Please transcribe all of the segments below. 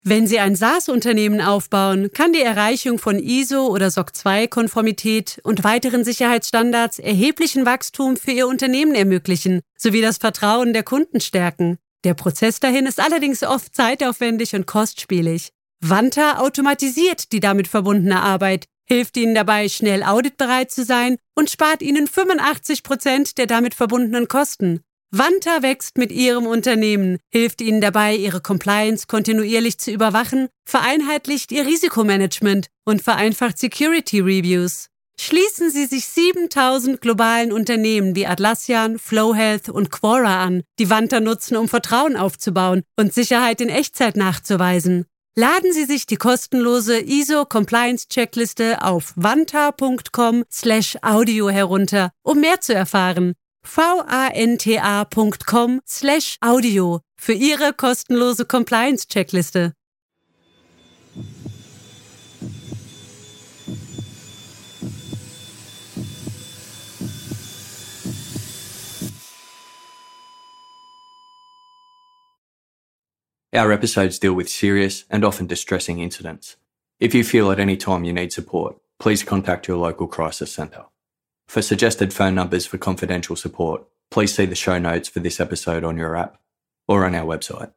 Wenn Sie ein SaaS-Unternehmen aufbauen, kann die Erreichung von ISO- oder SOC 2-Konformität und weiteren Sicherheitsstandards erheblichen Wachstum für Ihr Unternehmen ermöglichen, sowie das Vertrauen der Kunden stärken. Der Prozess dahin ist allerdings oft zeitaufwendig und kostspielig. Vanta automatisiert die damit verbundene Arbeit, hilft Ihnen dabei, schnell auditbereit zu sein und spart Ihnen 85% der damit verbundenen Kosten. Vanta wächst mit Ihrem Unternehmen, hilft Ihnen dabei, Ihre Compliance kontinuierlich zu überwachen, vereinheitlicht Ihr Risikomanagement und vereinfacht Security Reviews. Schließen Sie sich 7000 globalen Unternehmen wie Atlassian, Flowhealth und Quora an, die Vanta nutzen, um Vertrauen aufzubauen und Sicherheit in Echtzeit nachzuweisen. Laden Sie sich die kostenlose ISO-Compliance-Checkliste auf vanta.com/audio herunter, um mehr zu erfahren. vanta.com/audio für Ihre kostenlose Compliance-Checkliste. Our episodes deal with serious and often distressing incidents. If you feel at any time you need support, please contact your local crisis centre. For suggested phone numbers for confidential support, please see the show notes for this episode on your app or on our website.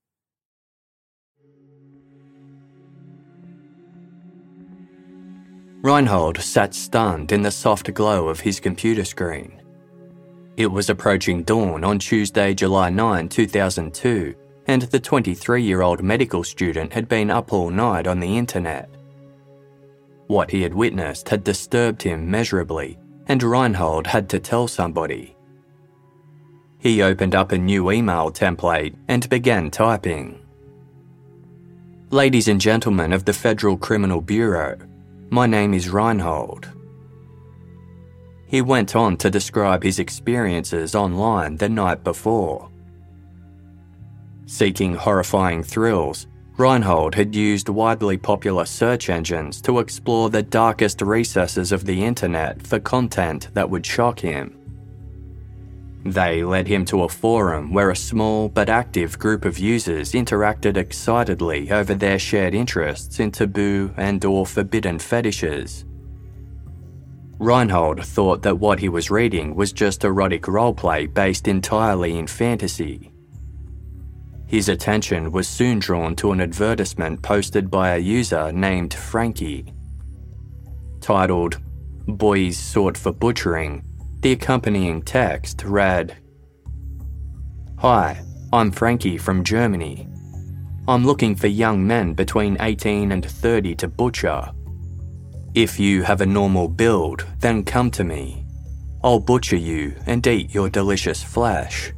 Reinhold sat stunned in the soft glow of his computer screen. It was approaching dawn on Tuesday, July 9, 2002, and the 23-year-old medical student had been up all night on the internet. What he had witnessed had disturbed him measurably, and Reinhold had to tell somebody. He opened up a new email template and began typing. Ladies and gentlemen of the Federal Criminal Bureau, my name is Reinhold. He went on to describe his experiences online the night before. Seeking horrifying thrills, Reinhold had used widely popular search engines to explore the darkest recesses of the internet for content that would shock him. They led him to a forum where a small but active group of users interacted excitedly over their shared interests in taboo and/or forbidden fetishes. Reinhold thought that what he was reading was just erotic roleplay based entirely in fantasy. His attention was soon drawn to an advertisement posted by a user named Frankie. Titled, Boys Sought for Butchering, the accompanying text read, Hi, I'm Frankie from Germany. I'm looking for young men between 18 and 30 to butcher. If you have a normal build, then come to me. I'll butcher you and eat your delicious flesh.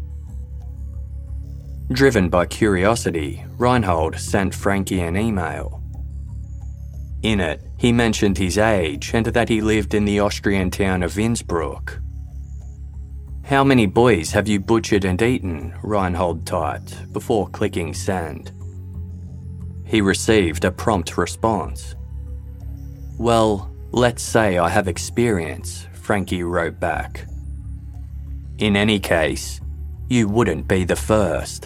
Driven by curiosity, Reinhold sent Frankie an email. In it, he mentioned his age and that he lived in the Austrian town of Innsbruck. How many boys have you butchered and eaten? Reinhold typed before clicking send. He received a prompt response. Well, let's say I have experience, Frankie wrote back. In any case, you wouldn't be the first.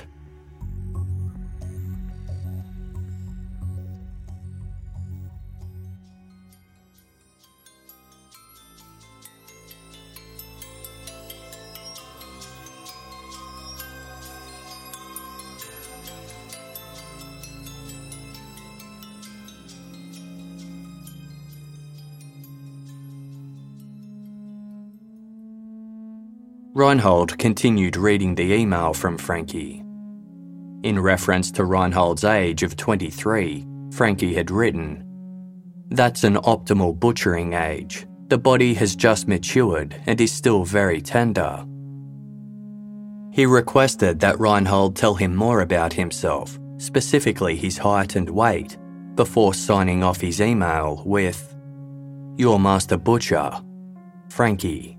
Reinhold continued reading the email from Frankie. In reference to Reinhold's age of 23, Frankie had written, That's an optimal butchering age. The body has just matured and is still very tender. He requested that Reinhold tell him more about himself, specifically his height and weight, before signing off his email with, Your Master Butcher, Frankie.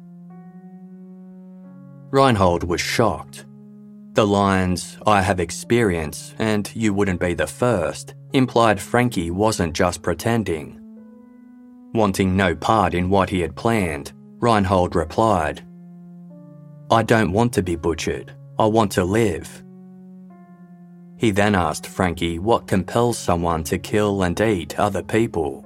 Reinhold was shocked. The lines, I have experience and you wouldn't be the first, implied Frankie wasn't just pretending. Wanting no part in what he had planned, Reinhold replied, I don't want to be butchered. I want to live. He then asked Frankie what compels someone to kill and eat other people.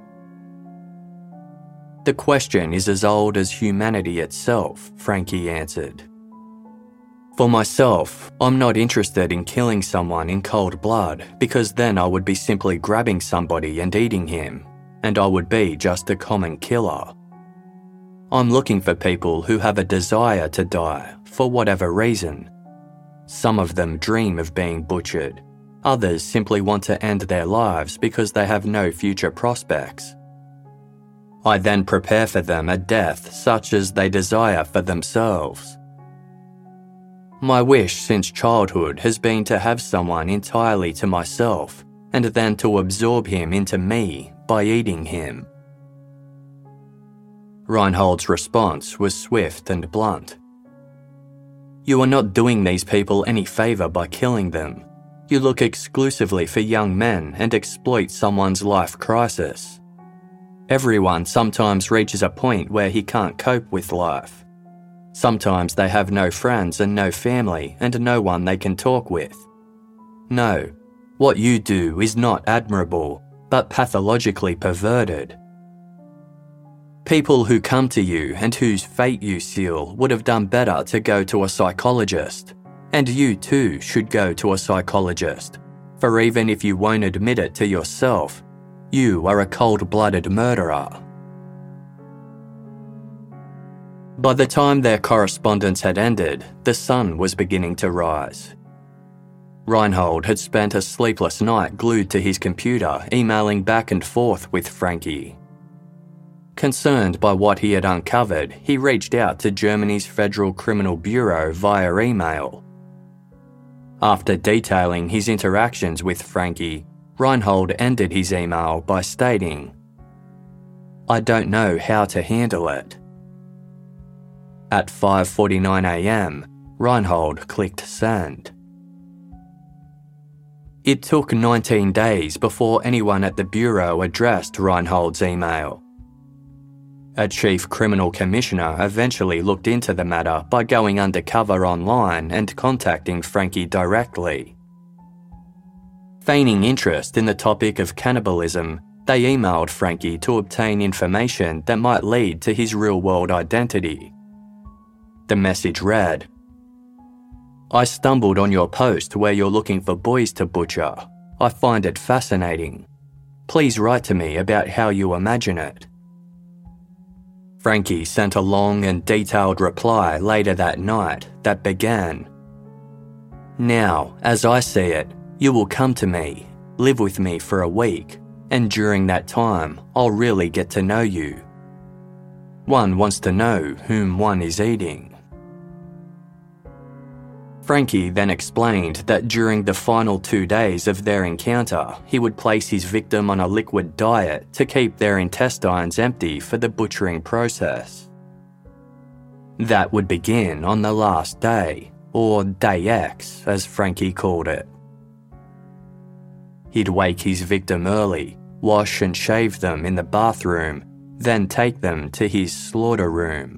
The question is as old as humanity itself, Frankie answered. For myself, I'm not interested in killing someone in cold blood because then I would be simply grabbing somebody and eating him, and I would be just a common killer. I'm looking for people who have a desire to die for whatever reason. Some of them dream of being butchered. Others simply want to end their lives because they have no future prospects. I then prepare for them a death such as they desire for themselves. My wish since childhood has been to have someone entirely to myself and then to absorb him into me by eating him. Reinhold's response was swift and blunt. You are not doing these people any favour by killing them. You look exclusively for young men and exploit someone's life crisis. Everyone sometimes reaches a point where he can't cope with life. Sometimes they have no friends and no family and no one they can talk with. No, what you do is not admirable, but pathologically perverted. People who come to you and whose fate you seal would have done better to go to a psychologist. And you too should go to a psychologist, for even if you won't admit it to yourself, you are a cold-blooded murderer. By the time their correspondence had ended, the sun was beginning to rise. Reinhold had spent a sleepless night glued to his computer, emailing back and forth with Frankie. Concerned by what he had uncovered, he reached out to Germany's Federal Criminal Bureau via email. After detailing his interactions with Frankie, Reinhold ended his email by stating, "I don't know how to handle it." At 5:49 a.m, Reinhold clicked send. It took 19 days before anyone at the Bureau addressed Reinhold's email. A chief criminal commissioner eventually looked into the matter by going undercover online and contacting Frankie directly. Feigning interest in the topic of cannibalism, they emailed Frankie to obtain information that might lead to his real-world identity. The message read, "I stumbled on your post where you're looking for boys to butcher. I find it fascinating. Please write to me about how you imagine it." Frankie sent a long and detailed reply later that night that began, "Now, as I see it, you will come to me, live with me for a week, and during that time, I'll really get to know you. One wants to know whom one is eating." Frankie then explained that during the final 2 days of their encounter, he would place his victim on a liquid diet to keep their intestines empty for the butchering process. That would begin on the last day, or Day X, as Frankie called it. He'd wake his victim early, wash and shave them in the bathroom, then take them to his slaughter room.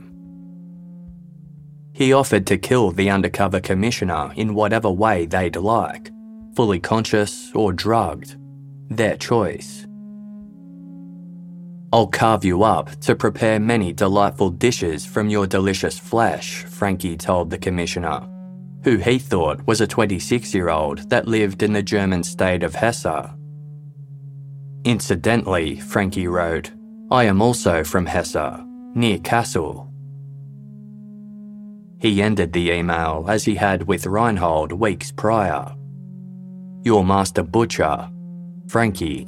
He offered to kill the undercover commissioner in whatever way they'd like, fully conscious or drugged, their choice. "I'll carve you up to prepare many delightful dishes from your delicious flesh," Frankie told the commissioner, who he thought was a 26-year-old that lived in the German state of Hesse. Incidentally, Frankie wrote, "I am also from Hesse, near Kassel." He ended the email as he had with Reinhold weeks prior. "Your master butcher, Frankie."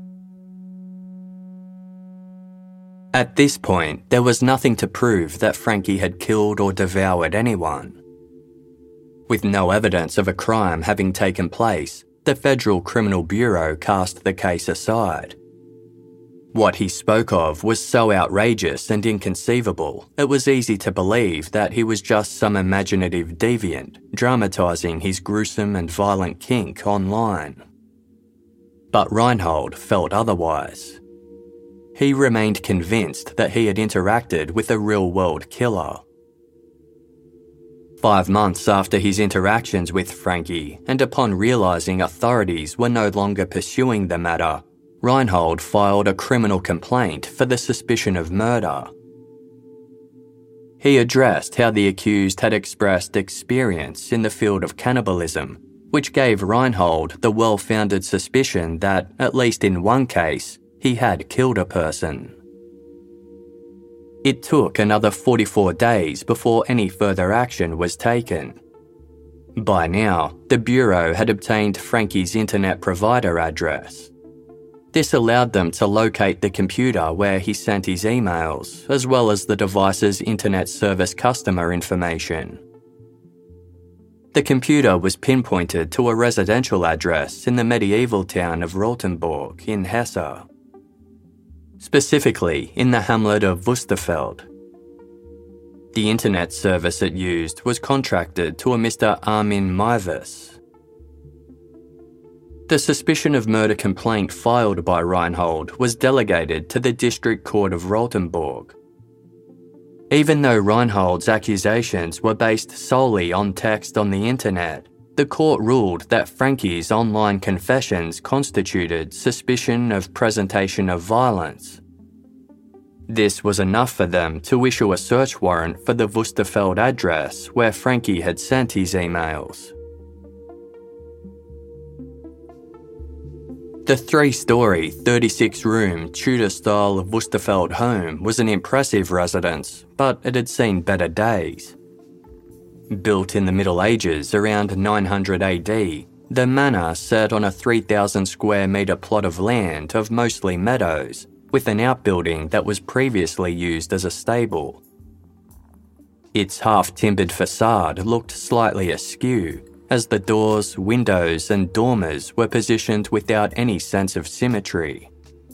At this point, there was nothing to prove that Frankie had killed or devoured anyone. With no evidence of a crime having taken place, the Federal Criminal Bureau cast the case aside. What he spoke of was so outrageous and inconceivable, it was easy to believe that he was just some imaginative deviant, dramatising his gruesome and violent kink online. But Reinhold felt otherwise. He remained convinced that he had interacted with a real-world killer. 5 months after his interactions with Frankie, and upon realising authorities were no longer pursuing the matter, Reinhold filed a criminal complaint for the suspicion of murder. He addressed how the accused had expressed experience in the field of cannibalism, which gave Reinhold the well-founded suspicion that, at least in one case, he had killed a person. It took another 44 days before any further action was taken. By now, the Bureau had obtained Frankie's internet provider address. This allowed them to locate the computer where he sent his emails, as well as the device's internet service customer information. The computer was pinpointed to a residential address in the medieval town of Rothenburg in Hesse, specifically in the hamlet of Wusterfeld. The internet service it used was contracted to a Mr. Armin Meiwes. The suspicion of murder complaint filed by Reinhold was delegated to the District Court of Rothenburg. Even though Reinhold's accusations were based solely on text on the internet, the court ruled that Frankie's online confessions constituted suspicion of presentation of violence. This was enough for them to issue a search warrant for the Wusterfeld address where Frankie had sent his emails. The 3-storey, 36-room, Tudor-style Wusterfeld home was an impressive residence, but it had seen better days. Built in the Middle Ages around 900 AD, the manor sat on a 3,000 square metre plot of land of mostly meadows, with an outbuilding that was previously used as a stable. Its half-timbered facade looked slightly askew, as the doors, windows and dormers were positioned without any sense of symmetry.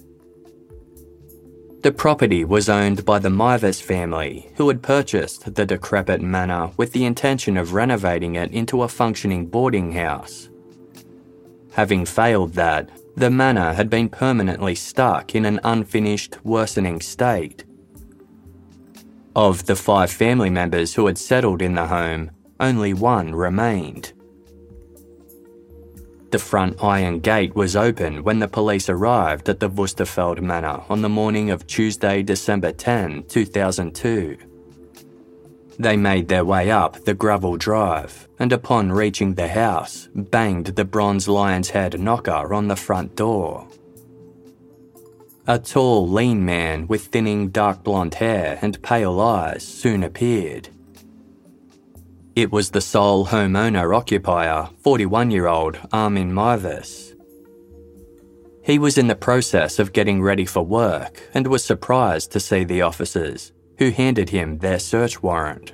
The property was owned by the Meiwes family, who had purchased the decrepit manor with the intention of renovating it into a functioning boarding house. Having failed that, the manor had been permanently stuck in an unfinished, worsening state. Of the 5 family members who had settled in the home, only one remained. The front iron gate was open when the police arrived at the Wusterfeld Manor on the morning of Tuesday, December 10, 2002. They made their way up the gravel drive and upon reaching the house, banged the bronze lion's head knocker on the front door. A tall, lean man with thinning dark blonde hair and pale eyes soon appeared. It was the sole homeowner-occupier, 41-year-old Armin Meiwes. He was in the process of getting ready for work and was surprised to see the officers, who handed him their search warrant.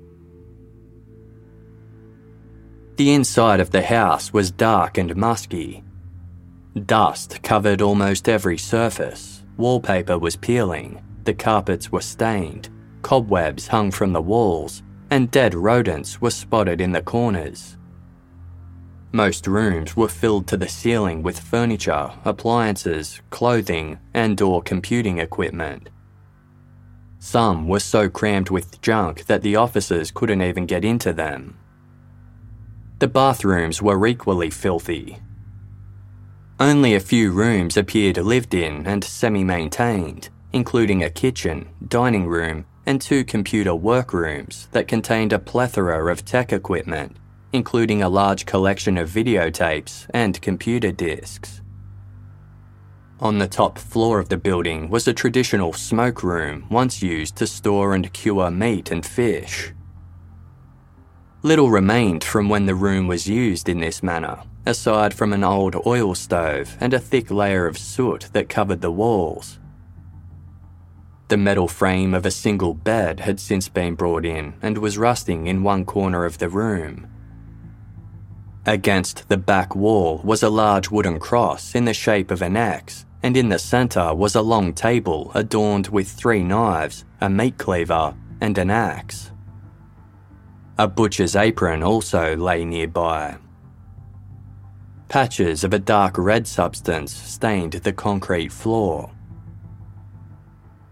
The inside of the house was dark and musky. Dust covered almost every surface, wallpaper was peeling, the carpets were stained, cobwebs hung from the walls, and dead rodents were spotted in the corners. Most rooms were filled to the ceiling with furniture, appliances, clothing, and/or computing equipment. Some were so crammed with junk that the officers couldn't even get into them. The bathrooms were equally filthy. Only a few rooms appeared lived in and semi-maintained, including a kitchen, dining room, and 2 computer workrooms that contained a plethora of tech equipment, including a large collection of videotapes and computer disks. On the top floor of the building was a traditional smoke room once used to store and cure meat and fish. Little remained from when the room was used in this manner, aside from an old oil stove and a thick layer of soot that covered the walls. The metal frame of a single bed had since been brought in and was rusting in one corner of the room. Against the back wall was a large wooden cross in the shape of an X, and in the centre was a long table adorned with 3 knives, a meat cleaver, and an axe. A butcher's apron also lay nearby. Patches of a dark red substance stained the concrete floor.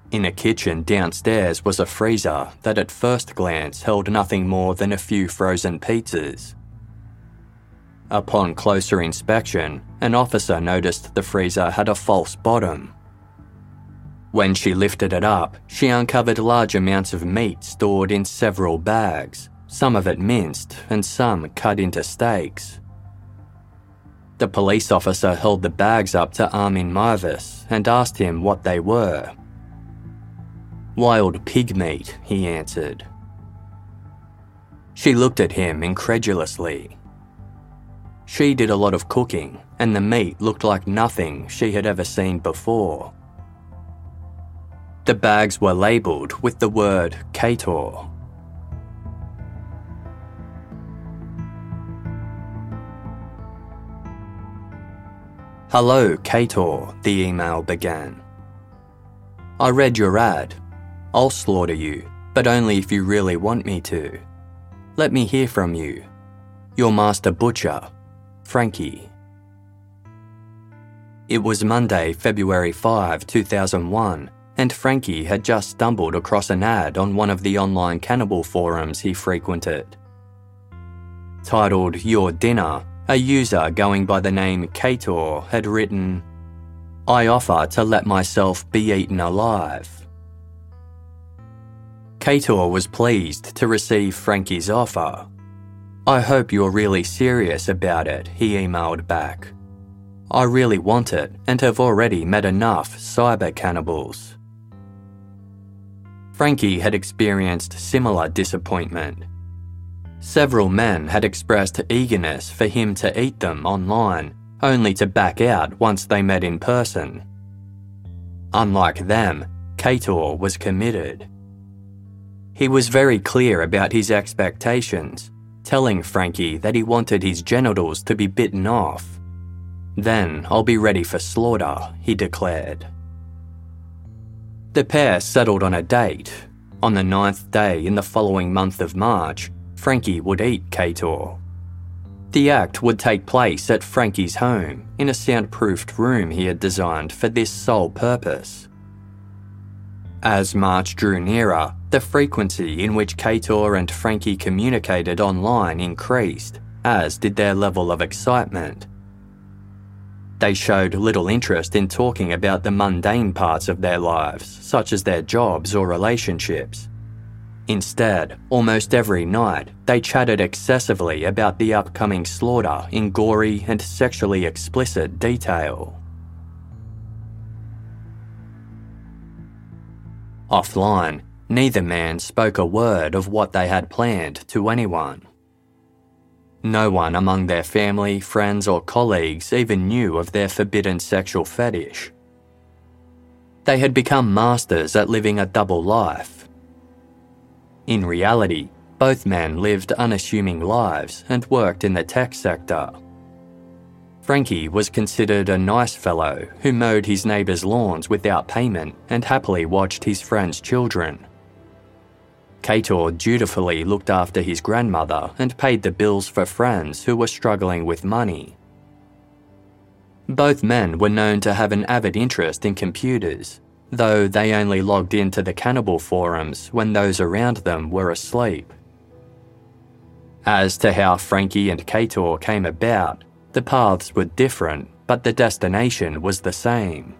In a kitchen downstairs was a freezer that at first glance held nothing more than a few frozen pizzas. Upon closer inspection, an officer noticed the freezer had a false bottom. When she lifted it up, she uncovered large amounts of meat stored in several bags, some of it minced and some cut into steaks. The police officer held the bags up to Armin Marvis and asked him what they were. "Wild pig meat," he answered. She looked at him incredulously. She did a lot of cooking, and the meat looked like nothing she had ever seen before. The bags were labelled with the word Kator. "Hello, Kator," the email began. "I read your ad. I'll slaughter you, but only if you really want me to. Let me hear from you. Your master butcher, Frankie." It was Monday, February 5, 2001, and Frankie had just stumbled across an ad on one of the online cannibal forums he frequented. Titled Your Dinner, a user going by the name Kator had written, "I offer to let myself be eaten alive." Kator was pleased to receive Frankie's offer. "I hope you're really serious about it," he emailed back. "I really want it and have already met enough cyber cannibals." Frankie had experienced similar disappointment. Several men had expressed eagerness for him to eat them online, only to back out once they met in person. Unlike them, Kator was committed. He was very clear about his expectations, telling Frankie that he wanted his genitals to be bitten off. "Then I'll be ready for slaughter," he declared. The pair settled on a date. On the 9th day in the following month of March, Frankie would eat Kator. The act would take place at Frankie's home, in a soundproofed room he had designed for this sole purpose. As March drew nearer, the frequency in which Kator and Frankie communicated online increased, as did their level of excitement. They showed little interest in talking about the mundane parts of their lives, such as their jobs or relationships. Instead, almost every night, they chatted excessively about the upcoming slaughter in gory and sexually explicit detail. Offline, neither man spoke a word of what they had planned to anyone. No one among their family, friends, or colleagues even knew of their forbidden sexual fetish. They had become masters at living a double life. In reality, both men lived unassuming lives and worked in the tech sector. Frankie was considered a nice fellow who mowed his neighbours' lawns without payment and happily watched his friends' children. Kator dutifully looked after his grandmother and paid the bills for friends who were struggling with money. Both men were known to have an avid interest in computers, though they only logged into the cannibal forums when those around them were asleep. As to how Frankie and Kator came about, the paths were different, but the destination was the same.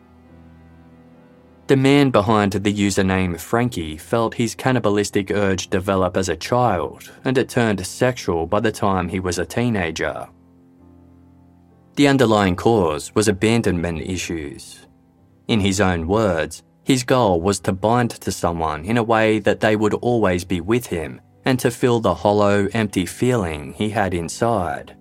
The man behind the username Frankie felt his cannibalistic urge develop as a child, and it turned sexual by the time he was a teenager. The underlying cause was abandonment issues. In his own words, his goal was to bind to someone in a way that they would always be with him and to fill the hollow, empty feeling he had inside.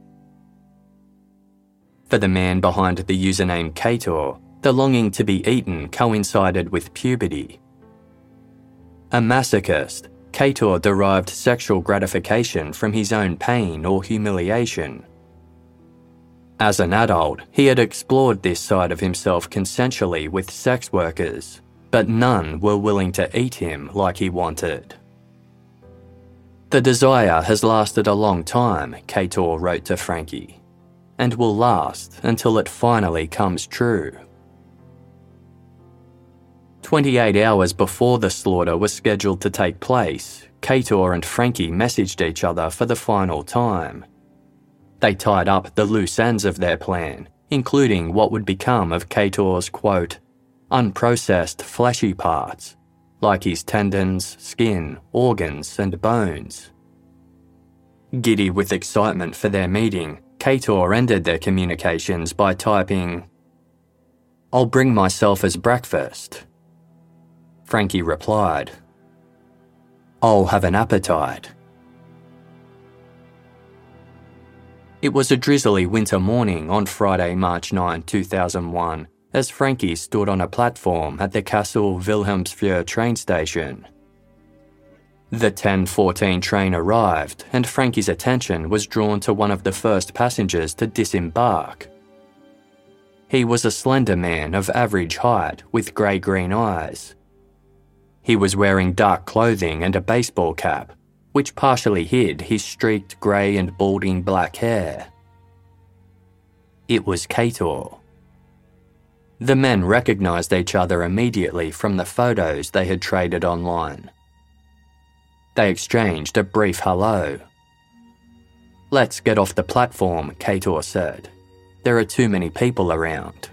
For the man behind the username Kator, the longing to be eaten coincided with puberty. A masochist, Kator derived sexual gratification from his own pain or humiliation. As an adult, he had explored this side of himself consensually with sex workers, but none were willing to eat him like he wanted. "The desire has lasted a long time," Kator wrote to Frankie, "and will last until it finally comes true." 28 hours before the slaughter was scheduled to take place, Kator and Frankie messaged each other for the final time. They tied up the loose ends of their plan, including what would become of Kator's, quote, unprocessed fleshy parts, like his tendons, skin, organs, and bones. Giddy with excitement for their meeting, Kator ended their communications by typing, "I'll bring myself as breakfast." Frankie replied, "I'll have an appetite." It was a drizzly winter morning on Friday, March 9, 2001, as Frankie stood on a platform at the Kassel Wilhelmsfjord train station. The 10:14 train arrived, and Frankie's attention was drawn to one of the first passengers to disembark. He was a slender man of average height with grey-green eyes. He was wearing dark clothing and a baseball cap, which partially hid his streaked grey and balding black hair. It was Kator. The men recognised each other immediately from the photos they had traded online. They exchanged a brief hello. "Let's get off the platform," Kator said. "There are too many people around."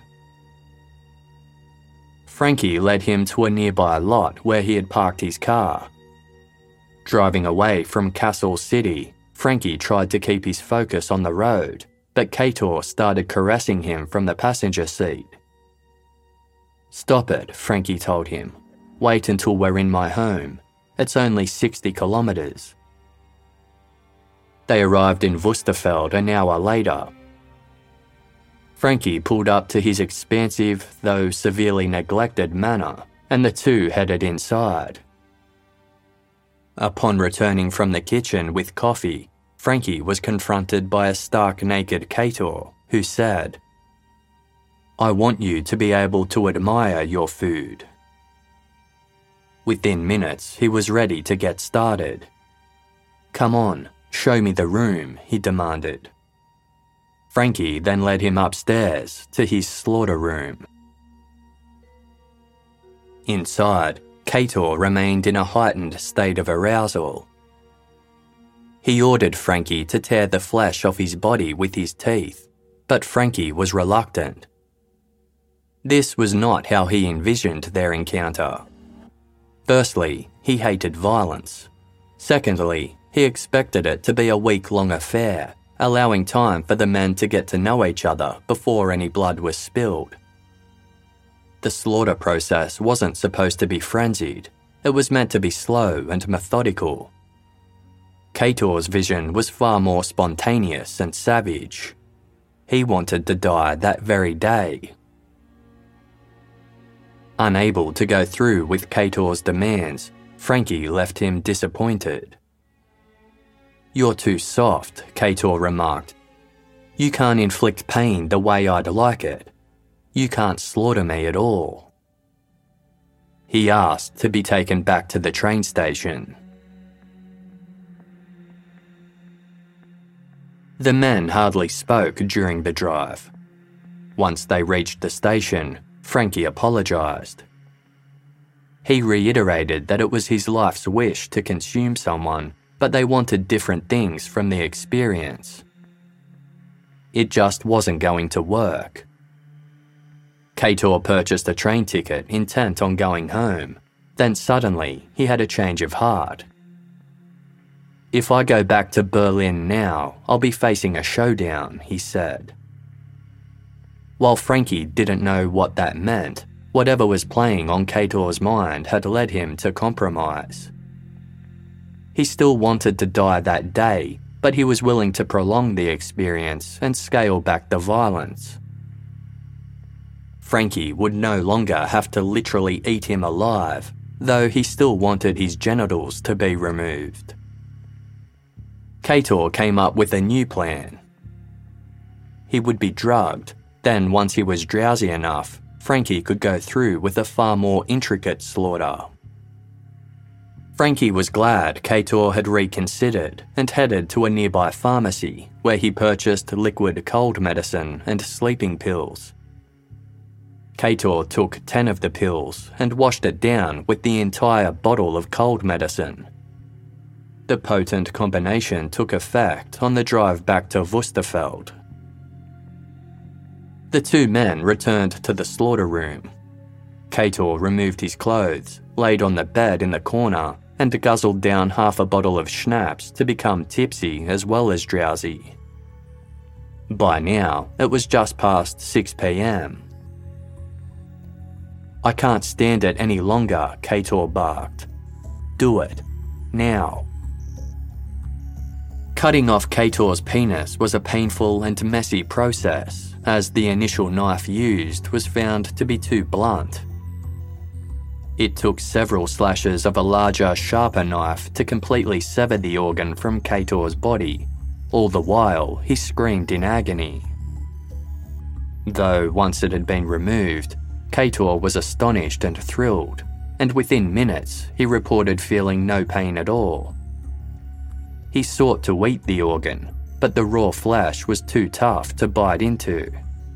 Frankie led him to a nearby lot where he had parked his car. Driving away from Kassel City, Frankie tried to keep his focus on the road, but Kator started caressing him from the passenger seat. "Stop it," Frankie told him. "Wait until we're in my home. It's only 60 kilometres. They arrived in Wusterfeld an hour later. Frankie pulled up to his expansive, though severely neglected manor, and the two headed inside. Upon returning from the kitchen with coffee, Frankie was confronted by a stark-naked Kator, who said, "I want you to be able to admire your food." Within minutes, he was ready to get started. "Come on, show me the room," he demanded. Frankie then led him upstairs to his slaughter room. Inside, Kator remained in a heightened state of arousal. He ordered Frankie to tear the flesh off his body with his teeth, but Frankie was reluctant. This was not how he envisioned their encounter. Firstly, he hated violence. Secondly, he expected it to be a week-long affair, allowing time for the men to get to know each other before any blood was spilled. The slaughter process wasn't supposed to be frenzied. It was meant to be slow and methodical. Kator's vision was far more spontaneous and savage. He wanted to die that very day. Unable to go through with Kator's demands, Frankie left him disappointed. "You're too soft," Kator remarked. "You can't inflict pain the way I'd like it. You can't slaughter me at all." He asked to be taken back to the train station. The men hardly spoke during the drive. Once they reached the station, Frankie apologised. He reiterated that it was his life's wish to consume someone, but they wanted different things from the experience. It just wasn't going to work. Kator purchased a train ticket intent on going home. Then suddenly, he had a change of heart. "If I go back to Berlin now, I'll be facing a showdown," he said. While Frankie didn't know what that meant, whatever was playing on Kator's mind had led him to compromise. He still wanted to die that day, but he was willing to prolong the experience and scale back the violence. Frankie would no longer have to literally eat him alive, though he still wanted his genitals to be removed. Kator came up with a new plan. He would be drugged, then once he was drowsy enough, Frankie could go through with a far more intricate slaughter. Frankie was glad Kator had reconsidered and headed to a nearby pharmacy where he purchased liquid cold medicine and sleeping pills. Kator took 10 of the pills and washed it down with the entire bottle of cold medicine. The potent combination took effect on the drive back to Wusterfeld. The two men returned to the slaughter room. Kator removed his clothes, laid on the bed in the corner, and guzzled down half a bottle of schnapps to become tipsy as well as drowsy. By now, it was just past 6 p.m. "I can't stand it any longer," Kator barked. "Do it. Now." Cutting off Kator's penis was a painful and messy process, as the initial knife used was found to be too blunt. It took several slashes of a larger, sharper knife to completely sever the organ from Kator's body. All the while, he screamed in agony. Though once it had been removed, Kator was astonished and thrilled, and within minutes he reported feeling no pain at all. He sought to eat the organ, but the raw flesh was too tough to bite into.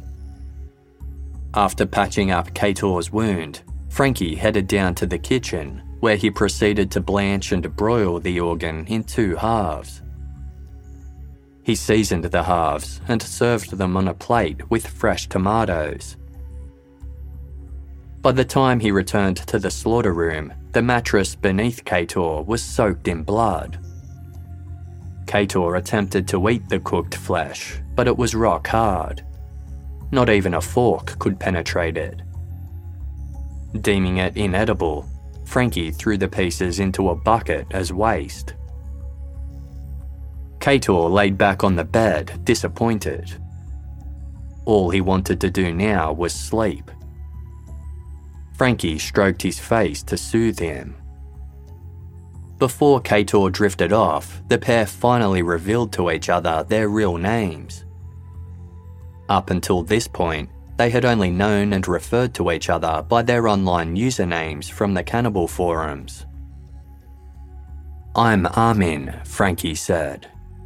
After patching up Kator's wound, Frankie headed down to the kitchen, where he proceeded to blanch and broil the organ in 2 halves. He seasoned the halves and served them on a plate with fresh tomatoes. By the time he returned to the slaughter room, the mattress beneath Kator was soaked in blood. Kator attempted to eat the cooked flesh, but it was rock hard. Not even a fork could penetrate it. Deeming it inedible, Frankie threw the pieces into a bucket as waste. Kator laid back on the bed, disappointed. All he wanted to do now was sleep. Frankie stroked his face to soothe him. Before Kator drifted off, the pair finally revealed to each other their real names. Up until this point, they had only known and referred to each other by their online usernames from the cannibal forums. "I'm Armin," Frankie said.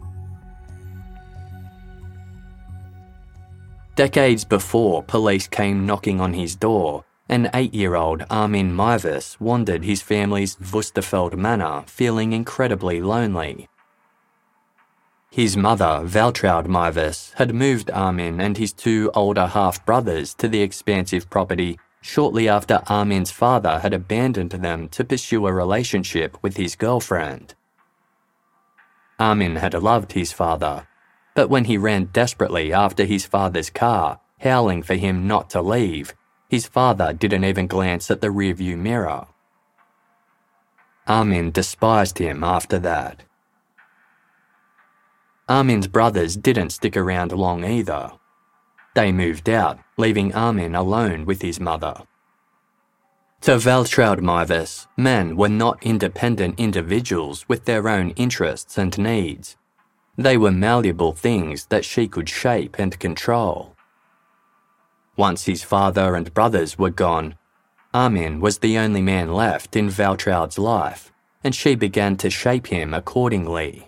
Decades before police came knocking on his door, an 8-year-old Armin Meiwes wandered his family's Wusterfeld manor feeling incredibly lonely. His mother, Valtraud Meiwes, had moved Armin and his 2 older half-brothers to the expansive property shortly after Armin's father had abandoned them to pursue a relationship with his girlfriend. Armin had loved his father, but when he ran desperately after his father's car, howling for him not to leave, his father didn't even glance at the rearview mirror. Armin despised him after that. Armin's brothers didn't stick around long either. They moved out, leaving Armin alone with his mother. To Valtraud Meiwes, men were not independent individuals with their own interests and needs. They were malleable things that she could shape and control. Once his father and brothers were gone, Armin was the only man left in Valtraud's life, and she began to shape him accordingly.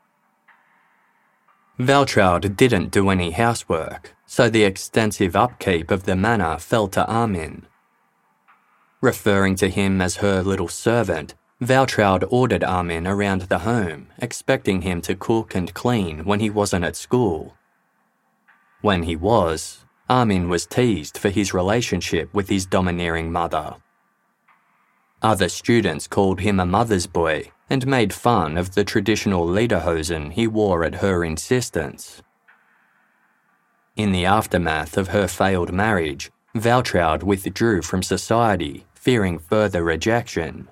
Valtraud didn't do any housework, so the extensive upkeep of the manor fell to Armin. Referring to him as her little servant, Valtraud ordered Armin around the home, expecting him to cook and clean when he wasn't at school. When he was, Armin was teased for his relationship with his domineering mother. Other students called him a mother's boy and made fun of the traditional lederhosen he wore at her insistence. In the aftermath of her failed marriage, Valtraud withdrew from society, fearing further rejection.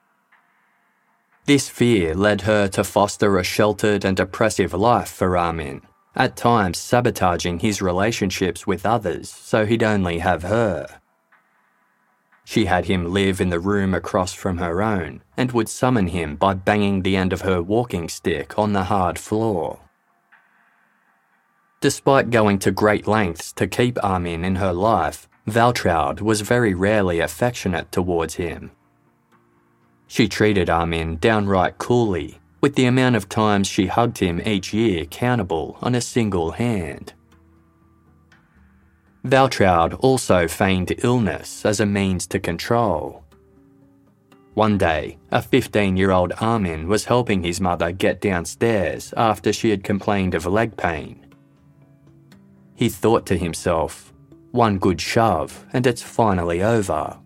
This fear led her to foster a sheltered and oppressive life for Armin, at times sabotaging his relationships with others so he'd only have her. She had him live in the room across from her own and would summon him by banging the end of her walking stick on the hard floor. Despite going to great lengths to keep Armin in her life, Valtraud was very rarely affectionate towards him. She treated Armin downright coolly, with the amount of times she hugged him each year countable on a single hand. Valtraud also feigned illness as a means to control. One day, a 15-year-old Armin was helping his mother get downstairs after she had complained of leg pain. He thought to himself, one good shove and it's finally over.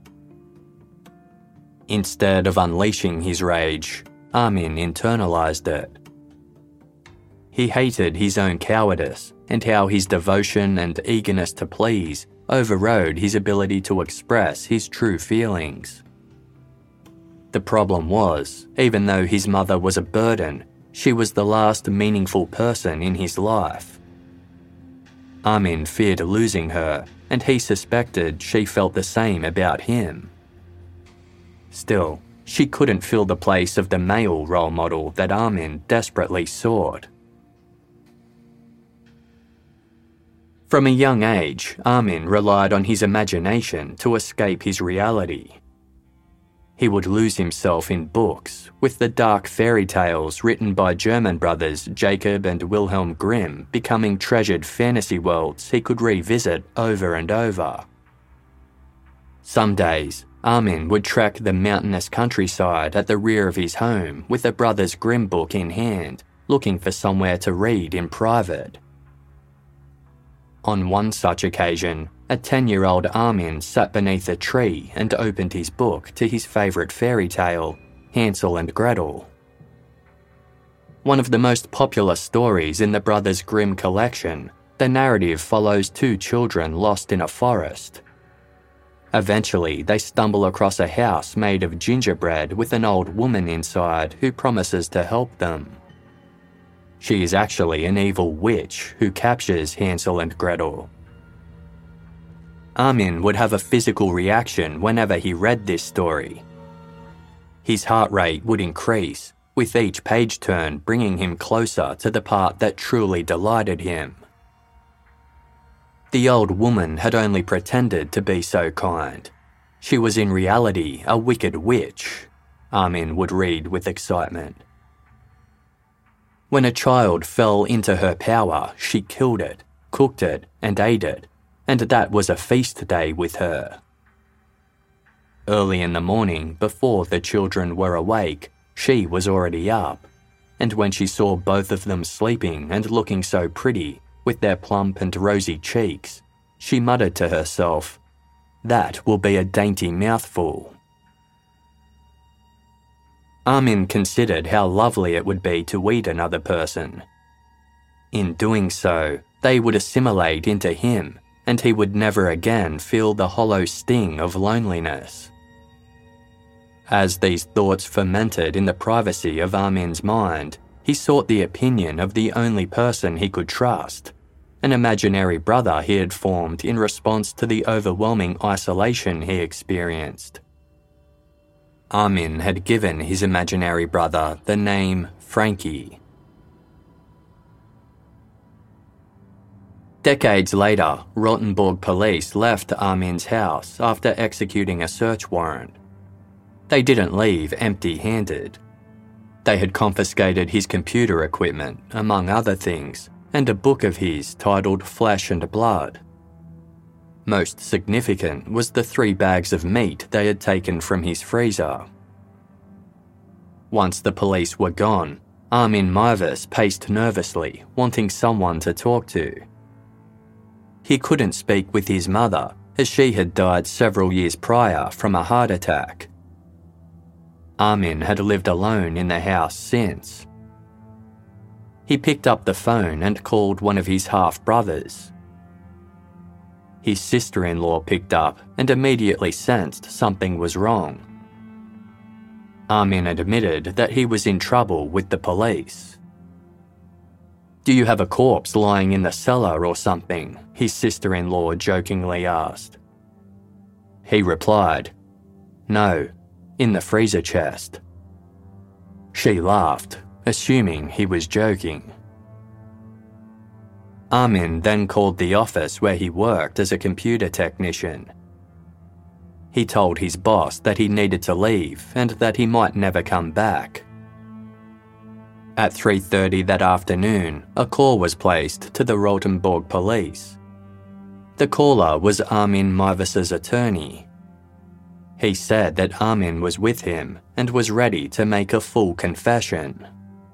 Instead of unleashing his rage, Armin internalized it. He hated his own cowardice and how his devotion and eagerness to please overrode his ability to express his true feelings. The problem was, even though his mother was a burden, she was the last meaningful person in his life. Armin feared losing her, and he suspected she felt the same about him. Still, she couldn't fill the place of the male role model that Armin desperately sought. From a young age, Armin relied on his imagination to escape his reality. He would lose himself in books, with the dark fairy tales written by German brothers Jacob and Wilhelm Grimm becoming treasured fantasy worlds he could revisit over and over. Some days, Armin would trek the mountainous countryside at the rear of his home with a Brothers Grimm book in hand, looking for somewhere to read in private. On one such occasion, a 10-year-old Armin sat beneath a tree and opened his book to his favourite fairy tale, Hansel and Gretel. One of the most popular stories in the Brothers Grimm collection, the narrative follows two children lost in a forest. Eventually, they stumble across a house made of gingerbread with an old woman inside who promises to help them. She is actually an evil witch who captures Hansel and Gretel. Armin would have a physical reaction whenever he read this story. His heart rate would increase, with each page turn bringing him closer to the part that truly delighted him. The old woman had only pretended to be so kind. She was in reality a wicked witch, Armin would read with excitement. When a child fell into her power, she killed it, cooked it, and ate it, and that was a feast day with her. Early in the morning, before the children were awake, she was already up, and when she saw both of them sleeping and looking so pretty, with their plump and rosy cheeks, she muttered to herself, "That will be a dainty mouthful." Armin considered how lovely it would be to eat another person. In doing so, they would assimilate into him, and he would never again feel the hollow sting of loneliness. As these thoughts fermented in the privacy of Armin's mind, he sought the opinion of the only person he could trust, an imaginary brother he had formed in response to the overwhelming isolation he experienced. Armin had given his imaginary brother the name Frankie. Decades later, Rothenburg police left Armin's house after executing a search warrant. They didn't leave empty-handed. They had confiscated his computer equipment, among other things, and a book of his titled Flesh and Blood. Most significant was the 3 bags of meat they had taken from his freezer. Once the police were gone, Armin Meiwes paced nervously, wanting someone to talk to. He couldn't speak with his mother, as she had died several years prior from a heart attack. Armin had lived alone in the house since. He picked up the phone and called one of his half-brothers. His sister-in-law picked up and immediately sensed something was wrong. Armin admitted that he was in trouble with the police. "Do you have a corpse lying in the cellar or something?" his sister-in-law jokingly asked. He replied, "No, in the freezer chest." She laughed, assuming he was joking. Armin then called the office where he worked as a computer technician. He told his boss that he needed to leave and that he might never come back. At 3:30 that afternoon, a call was placed to the Rothenburg police. The caller was Armin Meiwes's attorney. He said that Armin was with him and was ready to make a full confession.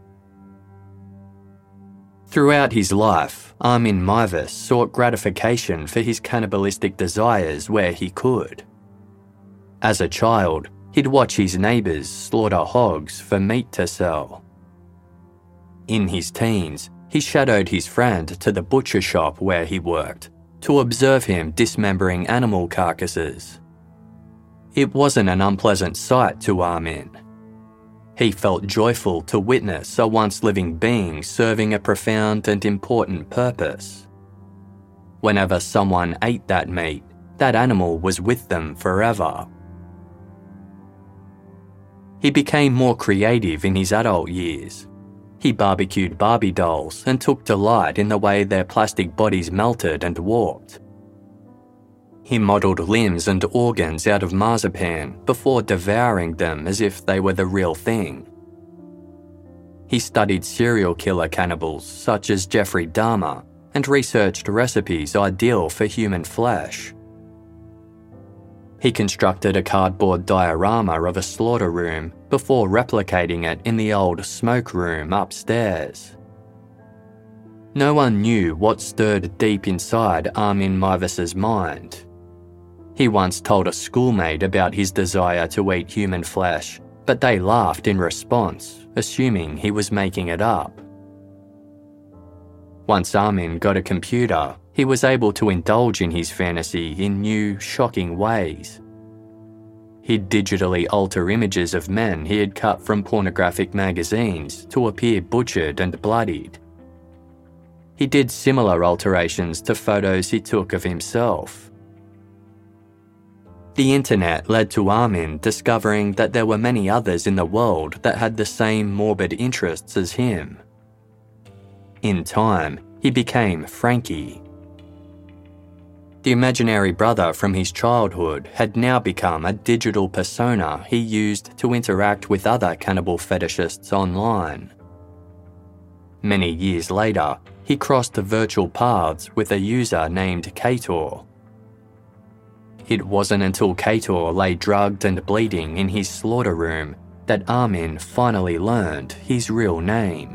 Throughout his life, Armin Meiwes sought gratification for his cannibalistic desires where he could. As a child, he'd watch his neighbours slaughter hogs for meat to sell. In his teens, he shadowed his friend to the butcher shop where he worked to observe him dismembering animal carcasses. It wasn't an unpleasant sight to Armin. He felt joyful to witness a once-living being serving a profound and important purpose. Whenever someone ate that meat, that animal was with them forever. He became more creative in his adult years. He barbecued Barbie dolls and took delight in the way their plastic bodies melted and warped. He modelled limbs and organs out of marzipan before devouring them as if they were the real thing. He studied serial killer cannibals such as Jeffrey Dahmer and researched recipes ideal for human flesh. He constructed a cardboard diorama of a slaughter room before replicating it in the old smoke room upstairs. No one knew what stirred deep inside Armin Meiwes's mind. He once told a schoolmate about his desire to eat human flesh, but they laughed in response, assuming he was making it up. Once Armin got a computer, he was able to indulge in his fantasy in new, shocking ways. He'd digitally alter images of men he had cut from pornographic magazines to appear butchered and bloodied. He did similar alterations to photos he took of himself. The internet led to Armin discovering that there were many others in the world that had the same morbid interests as him. In time, he became Frankie. The imaginary brother from his childhood had now become a digital persona he used to interact with other cannibal fetishists online. Many years later, he crossed virtual paths with a user named Kator. It wasn't until Kator lay drugged and bleeding in his slaughter room that Armin finally learned his real name.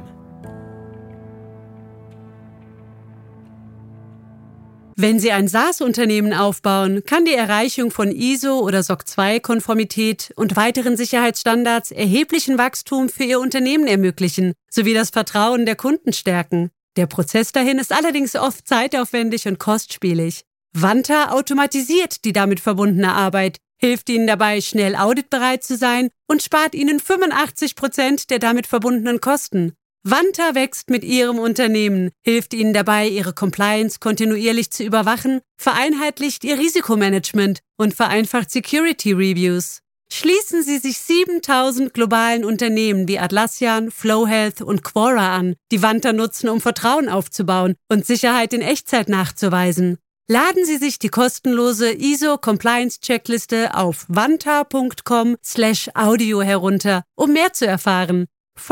Wenn Sie ein SaaS-Unternehmen aufbauen, kann die Erreichung von ISO- oder SOC 2-Konformität und weiteren Sicherheitsstandards erheblichen Wachstum für Ihr Unternehmen ermöglichen, sowie das Vertrauen der Kunden stärken. Der Prozess dahin ist allerdings oft zeitaufwendig und kostspielig. Vanta automatisiert die damit verbundene Arbeit, hilft Ihnen dabei, schnell auditbereit zu sein und spart Ihnen 85% der damit verbundenen Kosten. Vanta wächst mit Ihrem Unternehmen, hilft Ihnen dabei, Ihre Compliance kontinuierlich zu überwachen, vereinheitlicht Ihr Risikomanagement und vereinfacht Security Reviews. Schließen Sie sich 7000 globalen Unternehmen wie Atlassian, FlowHealth und Quora an, die Vanta nutzen, um Vertrauen aufzubauen und Sicherheit in Echtzeit nachzuweisen. Laden Sie sich die kostenlose ISO-Compliance-Checkliste auf vanta.com/audio herunter, um mehr zu erfahren.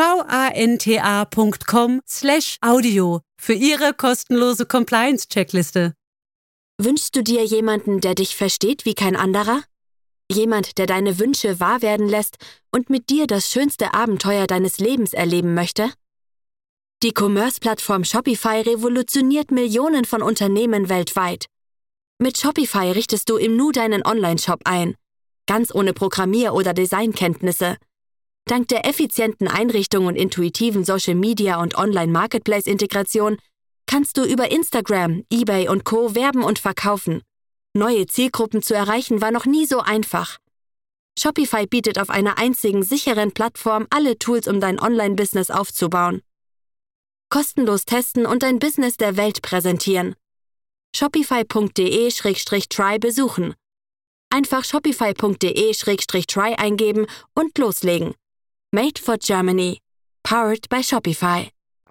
vanta.com/audio für Ihre kostenlose Compliance-Checkliste. Wünschst du dir jemanden, der dich versteht wie kein anderer? Jemand, der deine Wünsche wahr werden lässt und mit dir das schönste Abenteuer deines Lebens erleben möchte? Die Commerce-Plattform Shopify revolutioniert Millionen von Unternehmen weltweit. Mit Shopify richtest du im Nu deinen Online-Shop ein, ganz ohne Programmier- oder Designkenntnisse. Dank der effizienten Einrichtung und intuitiven Social-Media- und Online-Marketplace-Integration kannst du über Instagram, eBay und Co. werben und verkaufen. Neue Zielgruppen zu erreichen war noch nie so einfach. Shopify bietet auf einer einzigen sicheren Plattform alle Tools, um dein Online-Business aufzubauen. Kostenlos testen und dein Business der Welt präsentieren. Shopify.de/try besuchen. Einfach shopify.de/try eingeben und loslegen. Made for Germany. Powered by Shopify.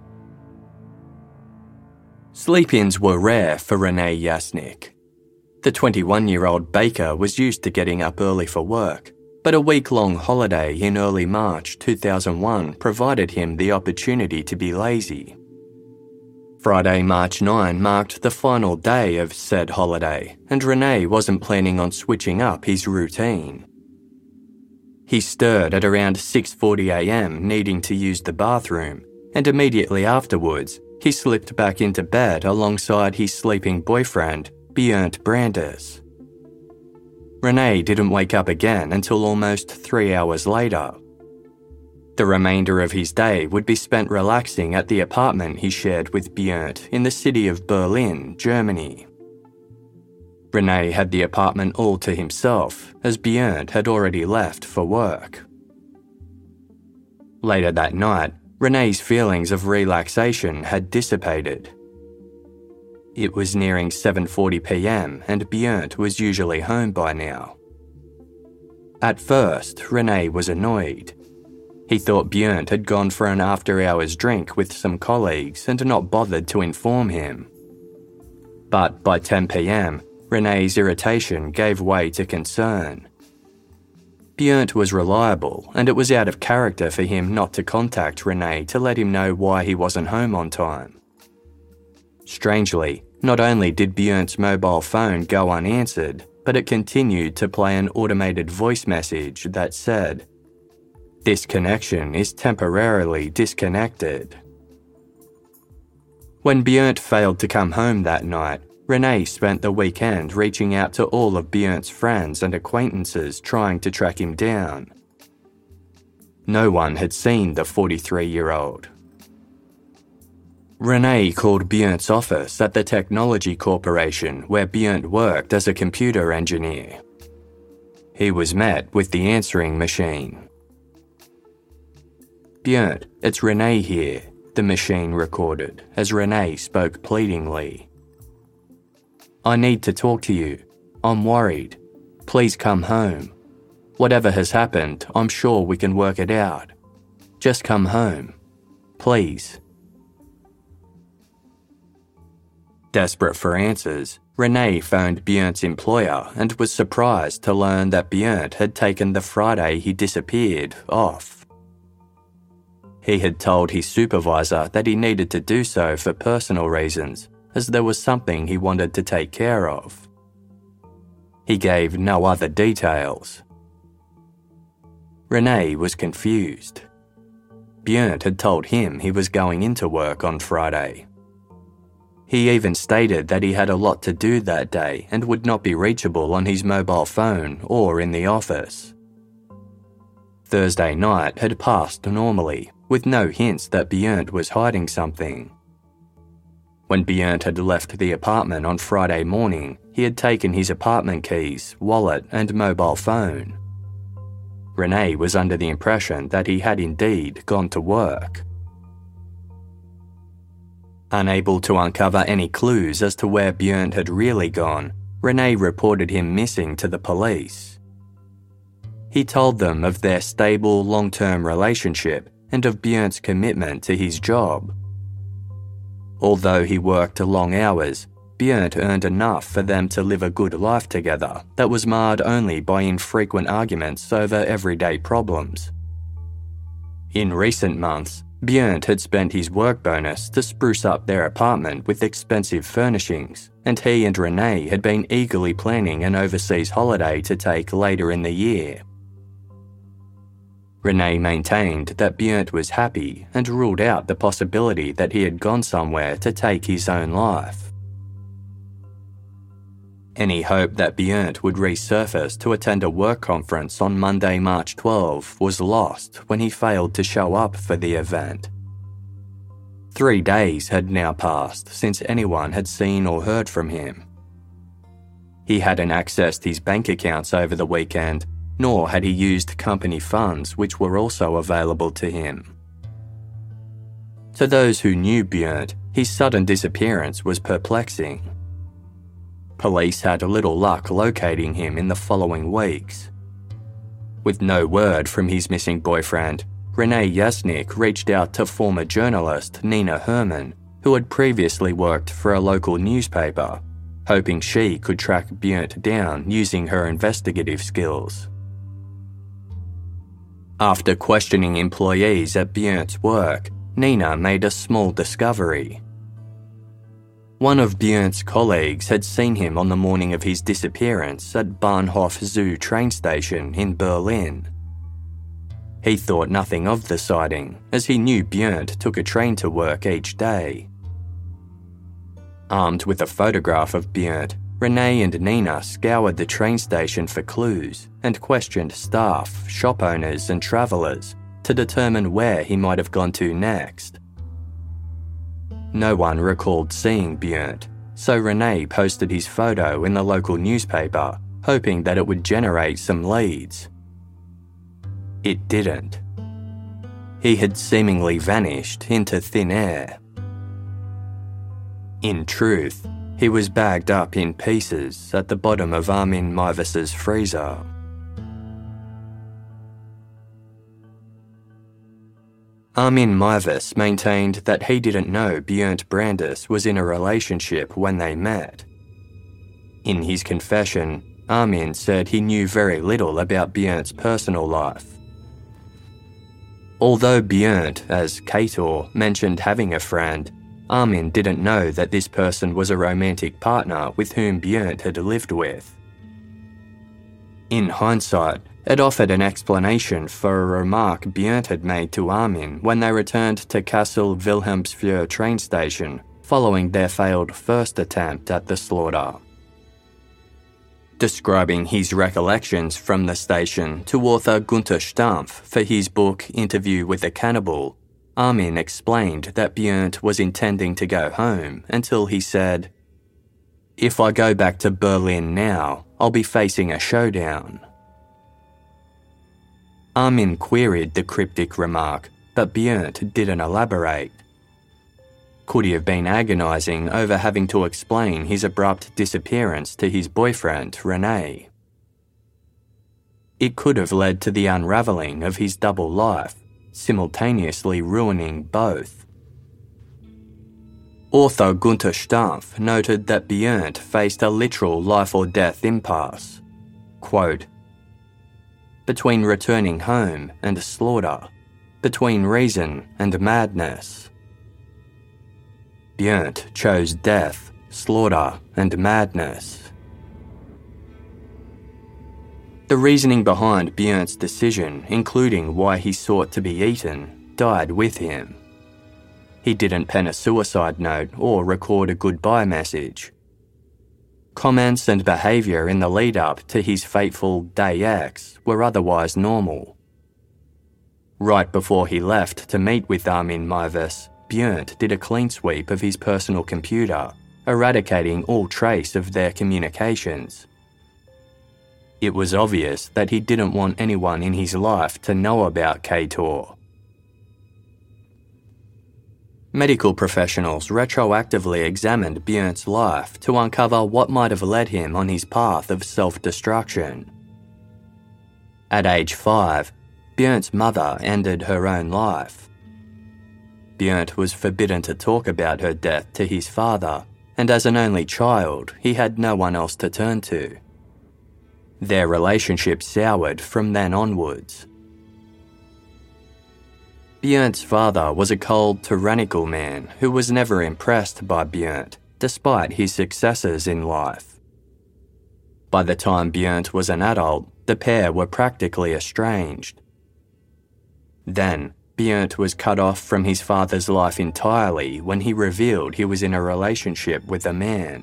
Sleep-ins were rare for Renee Yasnik. The 21-year-old baker was used to getting up early for work, but a week-long holiday in early March 2001 provided him the opportunity to be lazy. Friday, March 9 marked the final day of said holiday, and René wasn't planning on switching up his routine. He stirred at around 6:40 a.m. needing to use the bathroom, and immediately afterwards, he slipped back into bed alongside his sleeping boyfriend, Björn Brandes. René didn't wake up again until almost 3 hours later. The remainder of his day would be spent relaxing at the apartment he shared with Björn in the city of Berlin, Germany. René had the apartment all to himself, as Björn had already left for work. Later that night, René's feelings of relaxation had dissipated. It was nearing 7:40 p.m. and Björn was usually home by now. At first, René was annoyed. He thought Björn had gone for an after-hours drink with some colleagues and not bothered to inform him. But by 10 p.m, René's irritation gave way to concern. Björn was reliable, and it was out of character for him not to contact René to let him know why he wasn't home on time. Strangely, not only did Björn's mobile phone go unanswered, but it continued to play an automated voice message that said, "This connection is temporarily disconnected." When Björn failed to come home that night, René spent the weekend reaching out to all of Björn's friends and acquaintances trying to track him down. No one had seen the 43-year-old. René called Björn's office at the Technology Corporation where Björn worked as a computer engineer. He was met with the answering machine. "Björn, it's René here," the machine recorded as René spoke pleadingly. "I need to talk to you. I'm worried. Please come home. Whatever has happened, I'm sure we can work it out. Just come home. Please." Desperate for answers, René phoned Björn's employer and was surprised to learn that Björn had taken the Friday he disappeared off. He had told his supervisor that he needed to do so for personal reasons, as there was something he wanted to take care of. He gave no other details. René was confused. Björn had told him he was going into work on Friday. He even stated that he had a lot to do that day and would not be reachable on his mobile phone or in the office. Thursday night had passed normally, with no hints that Björn was hiding something. When Björn had left the apartment on Friday morning, he had taken his apartment keys, wallet and mobile phone. René was under the impression that he had indeed gone to work. Unable to uncover any clues as to where Björn had really gone, René reported him missing to the police. He told them of their stable, long-term relationship and of Björn's commitment to his job. Although he worked long hours, Björn earned enough for them to live a good life together that was marred only by infrequent arguments over everyday problems. In recent months, Björn had spent his work bonus to spruce up their apartment with expensive furnishings, and he and René had been eagerly planning an overseas holiday to take later in the year. René maintained that Björn was happy and ruled out the possibility that he had gone somewhere to take his own life. Any hope that Björn would resurface to attend a work conference on Monday, March 12 was lost when he failed to show up for the event. 3 days had now passed since anyone had seen or heard from him. He hadn't accessed his bank accounts over the weekend, nor had he used company funds which were also available to him. To those who knew Björn, his sudden disappearance was perplexing. Police had little luck locating him in the following weeks. With no word from his missing boyfriend, René Jasnik reached out to former journalist Nina Herman, who had previously worked for a local newspaper, hoping she could track Björn down using her investigative skills. After questioning employees at Björn's work, Nina made a small discovery. One of Björn's colleagues had seen him on the morning of his disappearance at Bahnhof Zoo train station in Berlin. He thought nothing of the sighting, as he knew Björn took a train to work each day. Armed with a photograph of Björn, Renee and Nina scoured the train station for clues and questioned staff, shop owners and travellers to determine where he might have gone to next. No one recalled seeing Björn, so Renee posted his photo in the local newspaper, hoping that it would generate some leads. It didn't. He had seemingly vanished into thin air. In truth, he was bagged up in pieces at the bottom of Armin Meiwes's freezer. Armin Meiwes maintained that he didn't know Björn Brandes was in a relationship when they met. In his confession, Armin said he knew very little about Björn's personal life. Although Björn, as Kator, mentioned having a friend, Armin didn't know that this person was a romantic partner with whom Björn had lived with. In hindsight, it offered an explanation for a remark Björn had made to Armin when they returned to Kassel Wilhelmsfjord train station following their failed first attempt at the slaughter. Describing his recollections from the station to author Gunther Stampf for his book Interview with a Cannibal, Armin explained that Björn was intending to go home until he said, "If I go back to Berlin now, I'll be facing a showdown." Armin queried the cryptic remark, but Björn didn't elaborate. Could he have been agonising over having to explain his abrupt disappearance to his boyfriend, Renee? It could have led to the unravelling of his double life, simultaneously ruining both. Author Gunther Stampf noted that Björn faced a literal life-or-death impasse. Quote, "Between returning home and slaughter, between reason and madness. Björn chose death, slaughter, and madness." The reasoning behind Björn's decision, including why he sought to be eaten, died with him. He didn't pen a suicide note or record a goodbye message. Comments and behaviour in the lead-up to his fateful Day X were otherwise normal. Right before he left to meet with Armin Meiwes, Björn did a clean sweep of his personal computer, eradicating all trace of their communications. It was obvious that he didn't want anyone in his life to know about Kator. Medical professionals retroactively examined Björn's life to uncover what might have led him on his path of self-destruction. At age 5, Björn's mother ended her own life. Björn was forbidden to talk about her death to his father, and as an only child, he had no one else to turn to. Their relationship soured from then onwards. Björn's father was a cold, tyrannical man who was never impressed by Björn, despite his successes in life. By the time Björn was an adult, the pair were practically estranged. Then, Björn was cut off from his father's life entirely when he revealed he was in a relationship with a man.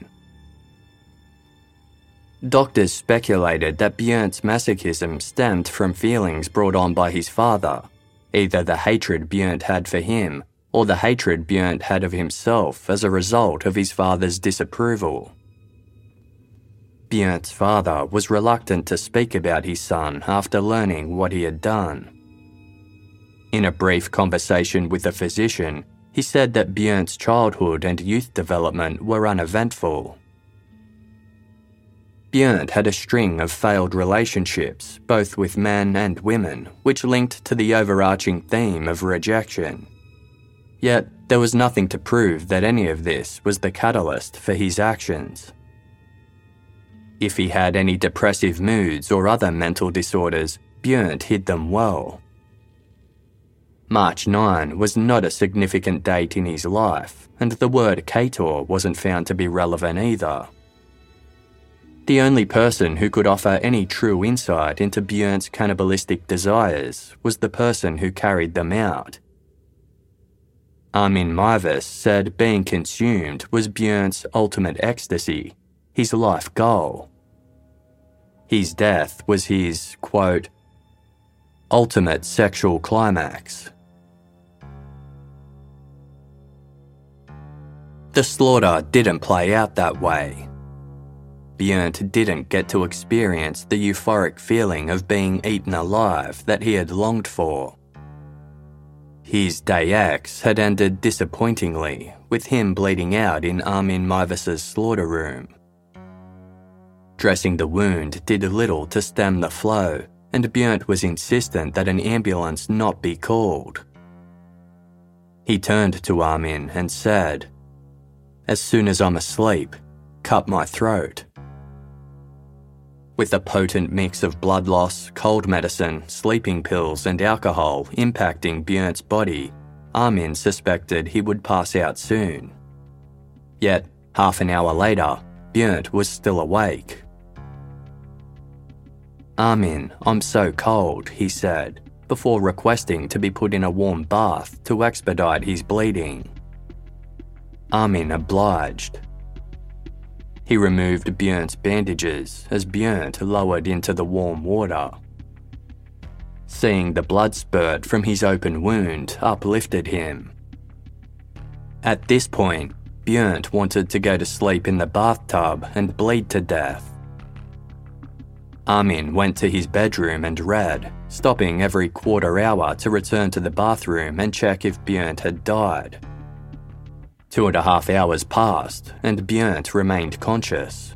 Doctors speculated that Björn's masochism stemmed from feelings brought on by his father, either the hatred Björn had for him or the hatred Björn had of himself as a result of his father's disapproval. Björn's father was reluctant to speak about his son after learning what he had done. In a brief conversation with a physician, he said that Björn's childhood and youth development were uneventful. Björn had a string of failed relationships, both with men and women, which linked to the overarching theme of rejection. Yet, there was nothing to prove that any of this was the catalyst for his actions. If he had any depressive moods or other mental disorders, Björn hid them well. March 9 was not a significant date in his life, and the word Kator wasn't found to be relevant either. The only person who could offer any true insight into Björn's cannibalistic desires was the person who carried them out. Armin Meiwes said being consumed was Björn's ultimate ecstasy, his life goal. His death was his, quote, ultimate sexual climax. The slaughter didn't play out that way. Björn didn't get to experience the euphoric feeling of being eaten alive that he had longed for. His day X had ended disappointingly, with him bleeding out in Armin Meiwes' slaughter room. Dressing the wound did little to stem the flow, and Björn was insistent that an ambulance not be called. He turned to Armin and said, "As soon as I'm asleep, cut my throat." With a potent mix of blood loss, cold medicine, sleeping pills and alcohol impacting Björn's body, Armin suspected he would pass out soon. Yet, half an hour later, Björn was still awake. "Armin, I'm so cold," he said, before requesting to be put in a warm bath to expedite his bleeding. Armin obliged. He removed Björn's bandages as Björn lowered into the warm water. Seeing the blood spurt from his open wound uplifted him. At this point, Björn wanted to go to sleep in the bathtub and bleed to death. Armin went to his bedroom and read, stopping every quarter hour to return to the bathroom and check if Björn had died. 2.5 hours passed, and Björn remained conscious.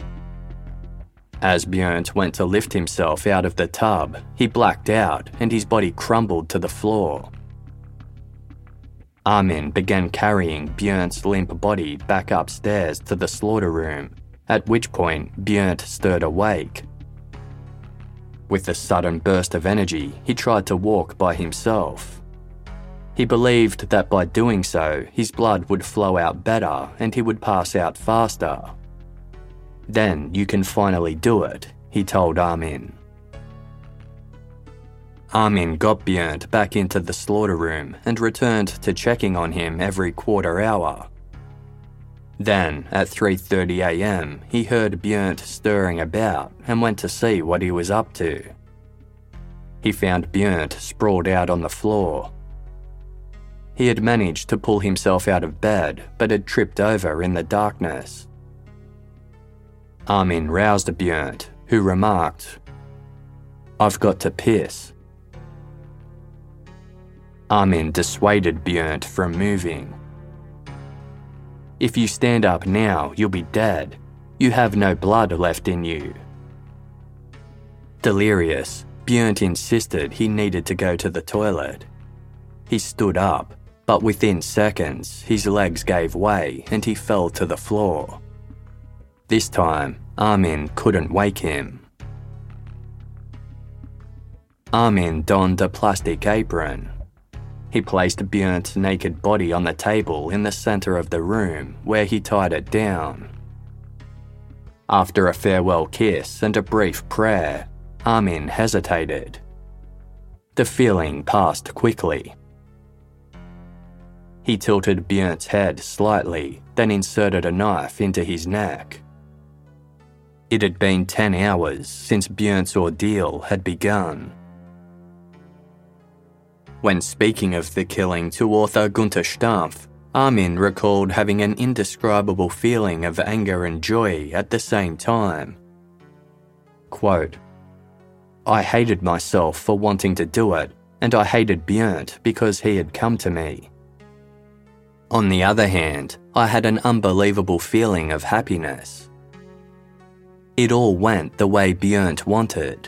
As Björn went to lift himself out of the tub, he blacked out and his body crumbled to the floor. Armin began carrying Björn's limp body back upstairs to the slaughter room, at which point Björn stirred awake. With a sudden burst of energy, he tried to walk by himself. He believed that by doing so, his blood would flow out better and he would pass out faster. "Then you can finally do it," he told Armin. Armin got Björn back into the slaughter room and returned to checking on him every quarter hour. Then, at 3:30 a.m, he heard Björn stirring about and went to see what he was up to. He found Björn sprawled out on the floor. He had managed to pull himself out of bed, but had tripped over in the darkness. Armin roused Björn, who remarked, "I've got to piss." Armin dissuaded Björn from moving. "If you stand up now, you'll be dead. You have no blood left in you." Delirious, Björn insisted he needed to go to the toilet. He stood up, but within seconds, his legs gave way and he fell to the floor. This time, Armin couldn't wake him. Armin donned a plastic apron. He placed Björn's naked body on the table in the center of the room, where he tied it down. After a farewell kiss and a brief prayer, Armin hesitated. The feeling passed quickly. He tilted Björn's head slightly, then inserted a knife into his neck. It had been 10 hours since Björn's ordeal had begun. When speaking of the killing to author Gunther Stampf, Armin recalled having an indescribable feeling of anger and joy at the same time. Quote, "I hated myself for wanting to do it, and I hated Björn because he had come to me. On the other hand, I had an unbelievable feeling of happiness. It all went the way Björn wanted."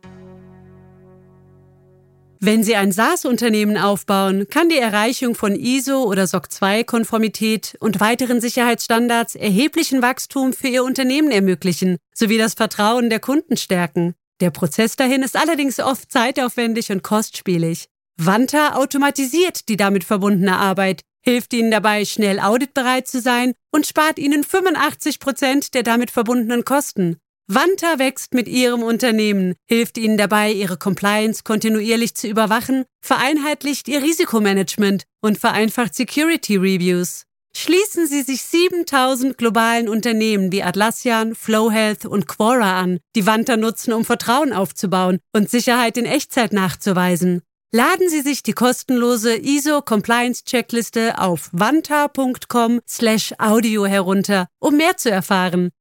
Wenn Sie ein SaaS-Unternehmen aufbauen, kann die Erreichung von ISO- oder SOC 2-Konformität und weiteren Sicherheitsstandards erheblichen Wachstum für Ihr Unternehmen ermöglichen, sowie das Vertrauen der Kunden stärken. Der Prozess dahin ist allerdings oft zeitaufwendig und kostspielig. Vanta automatisiert die damit verbundene Arbeit, hilft Ihnen dabei, schnell auditbereit zu sein und spart Ihnen 85% der damit verbundenen Kosten. Vanta wächst mit Ihrem Unternehmen, hilft Ihnen dabei, Ihre Compliance kontinuierlich zu überwachen, vereinheitlicht Ihr Risikomanagement und vereinfacht Security Reviews. Schließen Sie sich 7.000 globalen Unternehmen wie Atlassian, Flowhealth und Quora an, die Vanta nutzen, um Vertrauen aufzubauen und Sicherheit in Echtzeit nachzuweisen. Laden Sie sich die kostenlose ISO-Compliance-Checkliste auf vanta.com/audio herunter, um mehr zu erfahren.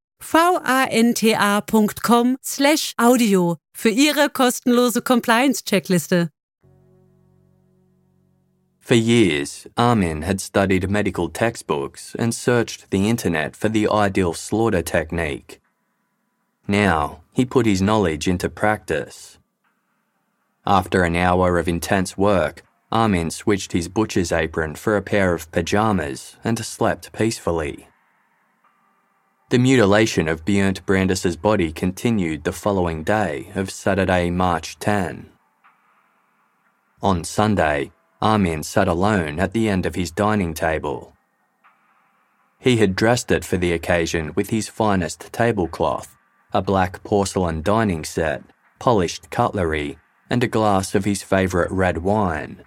vanta.com/audio für Ihre kostenlose Compliance-Checkliste. For years, Armin had studied medical textbooks and searched the internet for the ideal slaughter technique. Now, he put his knowledge into practice. After an hour of intense work, Armin switched his butcher's apron for a pair of pajamas and slept peacefully. The mutilation of Björn Brandis's body continued the following day of Saturday, March 10. On Sunday, Armin sat alone at the end of his dining table. He had dressed it for the occasion with his finest tablecloth, a black porcelain dining set, polished cutlery, and a glass of his favourite red wine.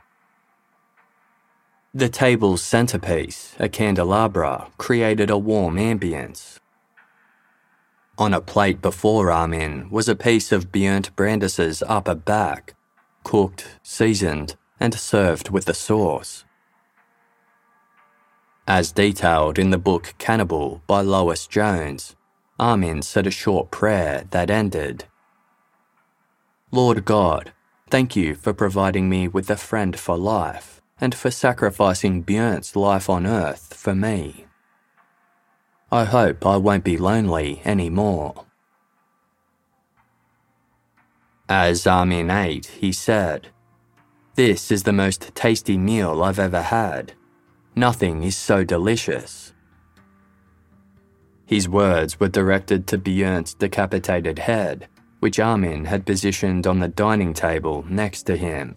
The table's centrepiece, a candelabra, created a warm ambience. On a plate before Armin was a piece of Björn Brandis's upper back, cooked, seasoned, and served with the sauce. As detailed in the book Cannibal by Lois Jones, Armin said a short prayer that ended, "Lord God, thank you for providing me with a friend for life and for sacrificing Björn's life on earth for me. I hope I won't be lonely anymore." As Armin ate, he said, "This is the most tasty meal I've ever had. Nothing is so delicious." His words were directed to Björn's decapitated head, which Armin had positioned on the dining table next to him.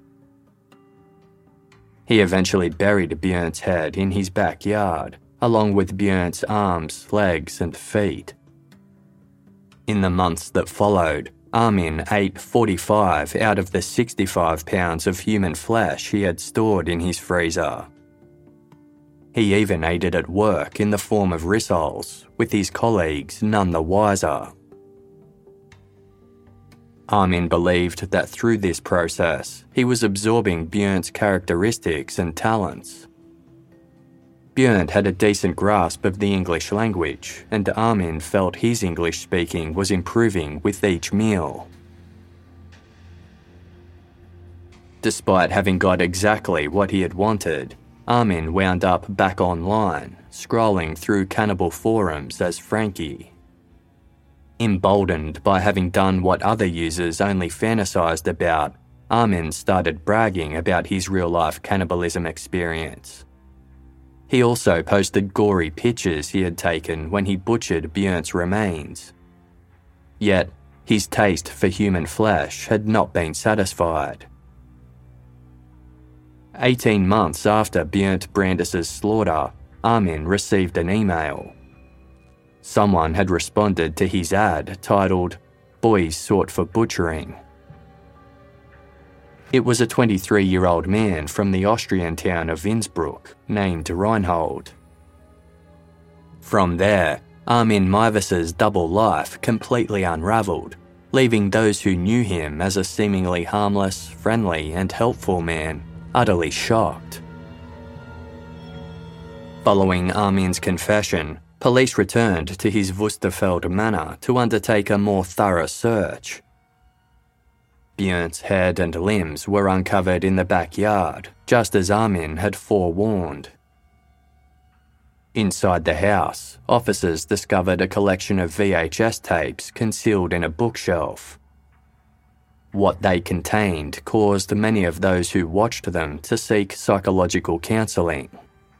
He eventually buried Björn's head in his backyard, along with Björn's arms, legs, and feet. In the months that followed, Armin ate 45 out of the 65 pounds of human flesh he had stored in his freezer. He even ate it at work in the form of rissoles, with his colleagues none the wiser. Armin believed that through this process, he was absorbing Björn's characteristics and talents. Björn had a decent grasp of the English language, and Armin felt his English speaking was improving with each meal. Despite having got exactly what he had wanted, Armin wound up back online, scrolling through cannibal forums as Frankie. Emboldened by having done what other users only fantasized about, Armin started bragging about his real-life cannibalism experience. He also posted gory pictures he had taken when he butchered Björn's remains. Yet, his taste for human flesh had not been satisfied. 18 months after Björn Brandis's slaughter, Armin received an email. Someone had responded to his ad titled, "Boys Sought for Butchering." It was a 23-year-old man from the Austrian town of Innsbruck named Reinhold. From there, Armin Meiwes's double life completely unravelled, leaving those who knew him as a seemingly harmless, friendly and helpful man utterly shocked. Following Armin's confession, police returned to his Wusterfeld manor to undertake a more thorough search. Björn's head and limbs were uncovered in the backyard, just as Armin had forewarned. Inside the house, officers discovered a collection of VHS tapes concealed in a bookshelf. What they contained caused many of those who watched them to seek psychological counselling.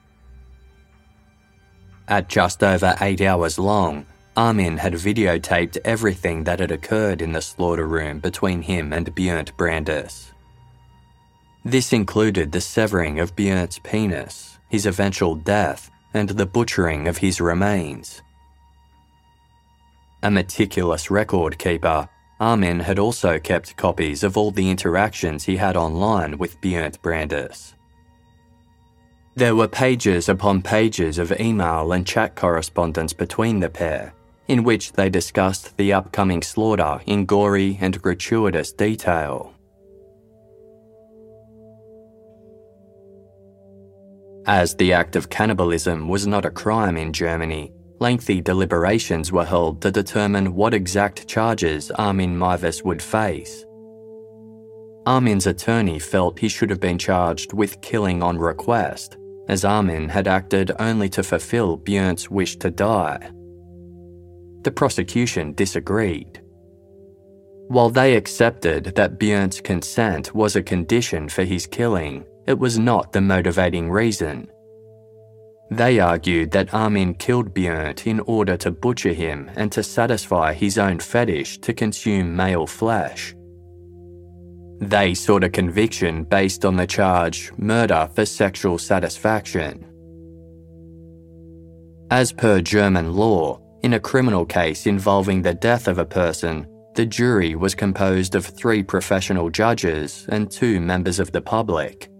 At just over 8 hours long, Armin had videotaped everything that had occurred in the slaughter room between him and Björn Brandis. This included the severing of Björn's penis, his eventual death, and the butchering of his remains. A meticulous record keeper, Armin had also kept copies of all the interactions he had online with Björn Brandes. There were pages upon pages of email and chat correspondence between the pair, in which they discussed the upcoming slaughter in gory and gratuitous detail. As the act of cannibalism was not a crime in Germany, lengthy deliberations were held to determine what exact charges Armin Meiwes would face. Armin's attorney felt he should have been charged with killing on request, as Armin had acted only to fulfill Björn's wish to die. The prosecution disagreed. While they accepted that Björn's consent was a condition for his killing, it was not the motivating reason. They argued that Armin killed Björn in order to butcher him and to satisfy his own fetish to consume male flesh. They sought a conviction based on the charge murder for sexual satisfaction. As per German law, in a criminal case involving the death of a person, the jury was composed of 3 professional judges and 2 members of the public.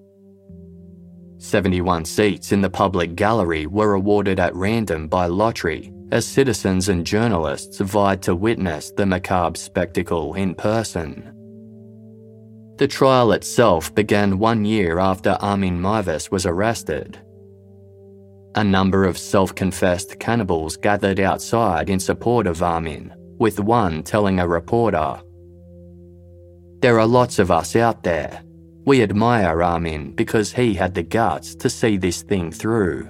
71 seats in the public gallery were awarded at random by lottery as citizens and journalists vied to witness the macabre spectacle in person. The trial itself began 1 year after Armin Meiwes was arrested. A number of self-confessed cannibals gathered outside in support of Armin, with one telling a reporter, "There are lots of us out there. We admire Armin because he had the guts to see this thing through."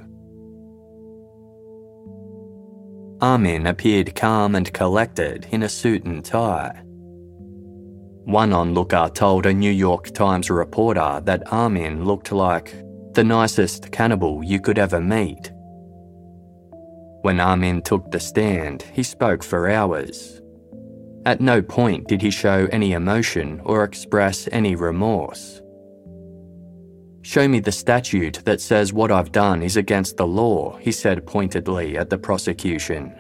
Armin appeared calm and collected in a suit and tie. One onlooker told a New York Times reporter that Armin looked like the nicest cannibal you could ever meet. When Armin took the stand, he spoke for hours. At no point did he show any emotion or express any remorse. "Show me the statute that says what I've done is against the law," he said pointedly at the prosecution.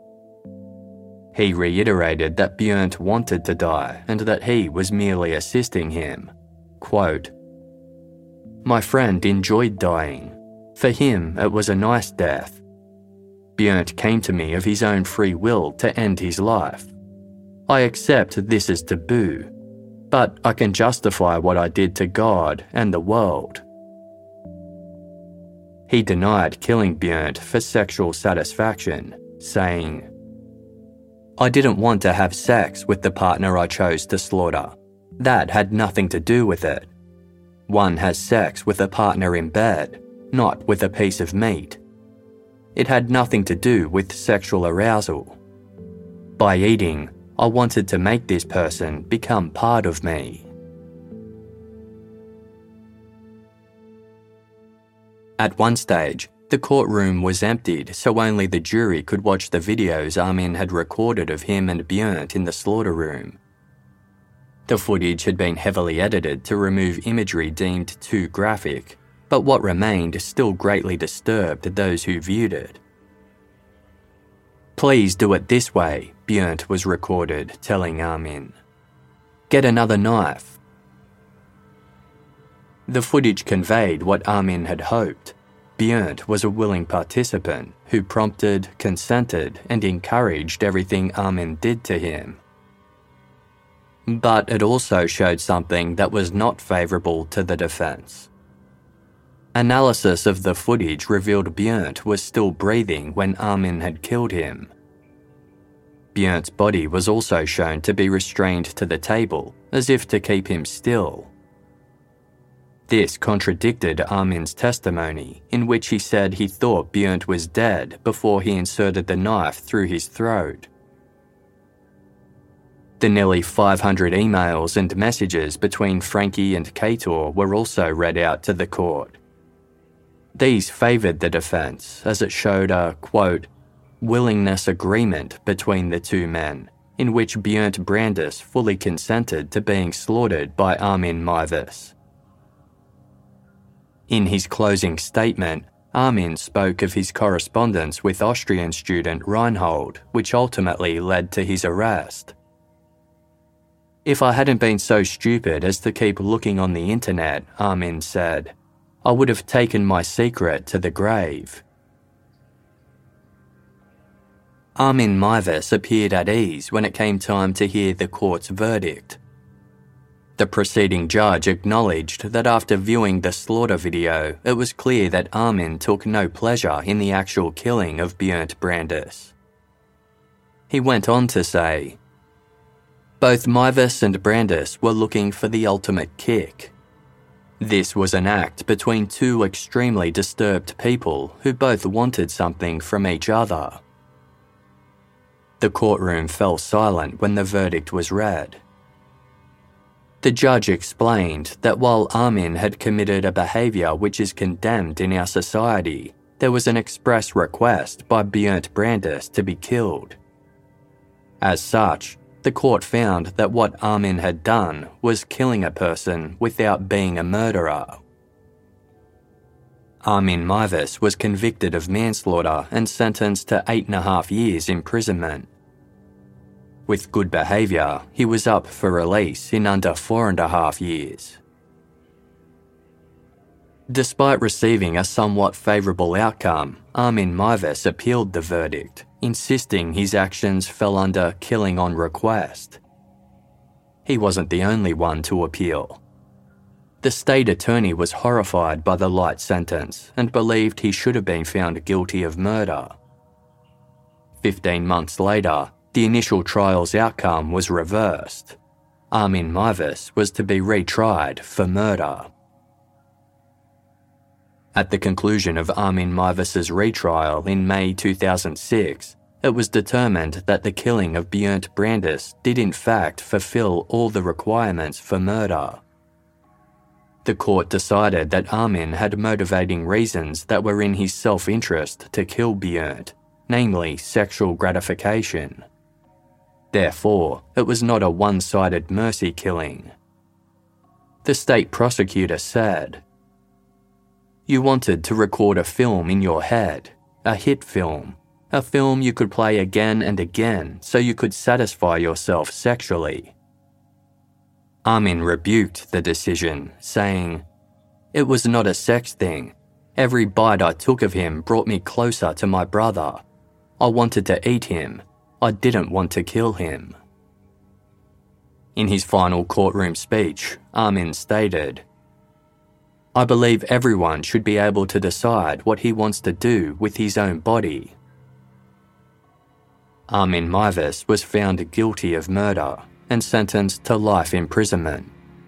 He reiterated that Björn wanted to die and that he was merely assisting him. Quote, "My friend enjoyed dying. For him, it was a nice death. Björn came to me of his own free will to end his life. I accept this is taboo, but I can justify what I did to God and the world." He denied killing Björn for sexual satisfaction, saying, "I didn't want to have sex with the partner I chose to slaughter. That had nothing to do with it. One has sex with a partner in bed, not with a piece of meat. It had nothing to do with sexual arousal. By eating, I wanted to make this person become part of me." At one stage, the courtroom was emptied so only the jury could watch the videos Armin had recorded of him and Björn in the slaughter room. The footage had been heavily edited to remove imagery deemed too graphic, but what remained still greatly disturbed those who viewed it. "Please do it this way," Björn was recorded telling Armin. "Get another knife." The footage conveyed what Armin had hoped. Björn was a willing participant who prompted, consented, and encouraged everything Armin did to him. But it also showed something that was not favourable to the defence. Analysis of the footage revealed Björn was still breathing when Armin had killed him. Björn's body was also shown to be restrained to the table, as if to keep him still. This contradicted Armin's testimony, in which he said he thought Björn was dead before he inserted the knife through his throat. The nearly 500 emails and messages between Frankie and Kator were also read out to the court. These favoured the defence as it showed a, quote, willingness agreement between the two men, in which Björn Brandes fully consented to being slaughtered by Armin Meiwes. In his closing statement, Armin spoke of his correspondence with Austrian student Reinhold, which ultimately led to his arrest. "If I hadn't been so stupid as to keep looking on the internet," Armin said, "I would have taken my secret to the grave." Armin Meiwes appeared at ease when it came time to hear the court's verdict. The preceding judge acknowledged that after viewing the slaughter video, it was clear that Armin took no pleasure in the actual killing of Bernd Brandes. He went on to say, "Both Meiwes and Brandes were looking for the ultimate kick. This was an act between two extremely disturbed people who both wanted something from each other." The courtroom fell silent when the verdict was read. The judge explained that while Armin had committed a behaviour which is condemned in our society, there was an express request by Bernd Brandes to be killed. As such, the court found that what Armin had done was killing a person without being a murderer. Armin Meiwes was convicted of manslaughter and sentenced to 8.5 years imprisonment. With good behaviour, he was up for release in under 4.5 years. Despite receiving a somewhat favourable outcome, Armin Meiwes appealed the verdict, insisting his actions fell under killing on request. He wasn't the only one to appeal. The state attorney was horrified by the light sentence and believed he should have been found guilty of murder. 15 months later, the initial trial's outcome was reversed. Armin Meiwes was to be retried for murder. At the conclusion of Armin Meiwes' retrial in May 2006, it was determined that the killing of Bernd Brandes did in fact fulfill all the requirements for murder. The court decided that Armin had motivating reasons that were in his self-interest to kill Bernd, namely sexual gratification. Therefore, it was not a one-sided mercy killing. The state prosecutor said, "You wanted to record a film in your head, a hit film, a film you could play again and again so you could satisfy yourself sexually." Armin rebuked the decision, saying, "It was not a sex thing. Every bite I took of him brought me closer to my brother. I wanted to eat him. I didn't want to kill him." In his final courtroom speech, Armin stated, "I believe everyone should be able to decide what he wants to do with his own body." Armin Meiwes was found guilty of murder and sentenced to life imprisonment.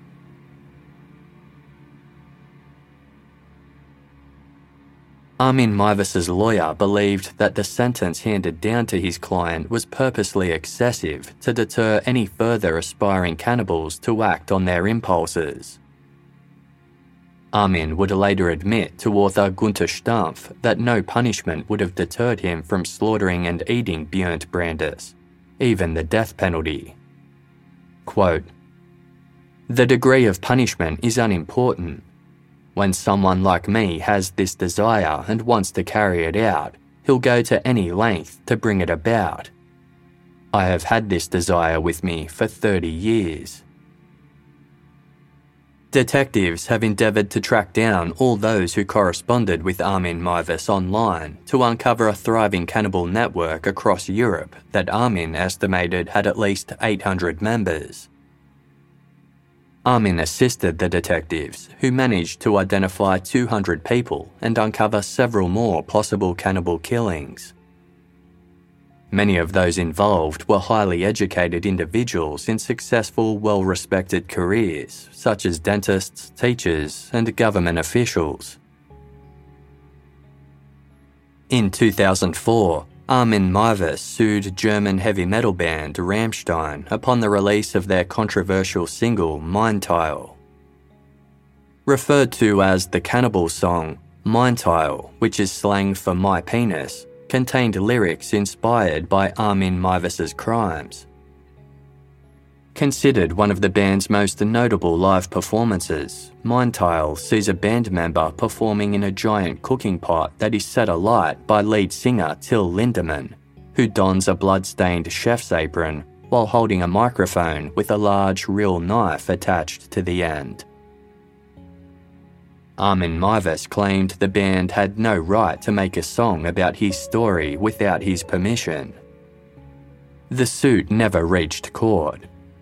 Armin Meiwes' lawyer believed that the sentence handed down to his client was purposely excessive to deter any further aspiring cannibals to act on their impulses. Armin would later admit to author Günter Stampf that no punishment would have deterred him from slaughtering and eating Bernd Brandes, even the death penalty. Quote, "The degree of punishment is unimportant. When someone like me has this desire and wants to carry it out, he'll go to any length to bring it about. I have had this desire with me for 30 years. Detectives have endeavoured to track down all those who corresponded with Armin Meiwes online to uncover a thriving cannibal network across Europe that Armin estimated had at least 800 members. Armin assisted the detectives, who managed to identify 200 people and uncover several more possible cannibal killings. Many of those involved were highly educated individuals in successful, well-respected careers, such as dentists, teachers, and government officials. In 2004, Armin Meiwes sued German heavy metal band Rammstein upon the release of their controversial single Mein Teil. Referred to as the cannibal song, Mein Teil, which is slang for my penis, contained lyrics inspired by Armin Meiwes' crimes. Considered one of the band's most notable live performances, Mindtile sees a band member performing in a giant cooking pot that is set alight by lead singer Till Lindemann, who dons a blood-stained chef's apron while holding a microphone with a large real knife attached to the end. Armin Meiwes claimed the band had no right to make a song about his story without his permission. The suit never reached court.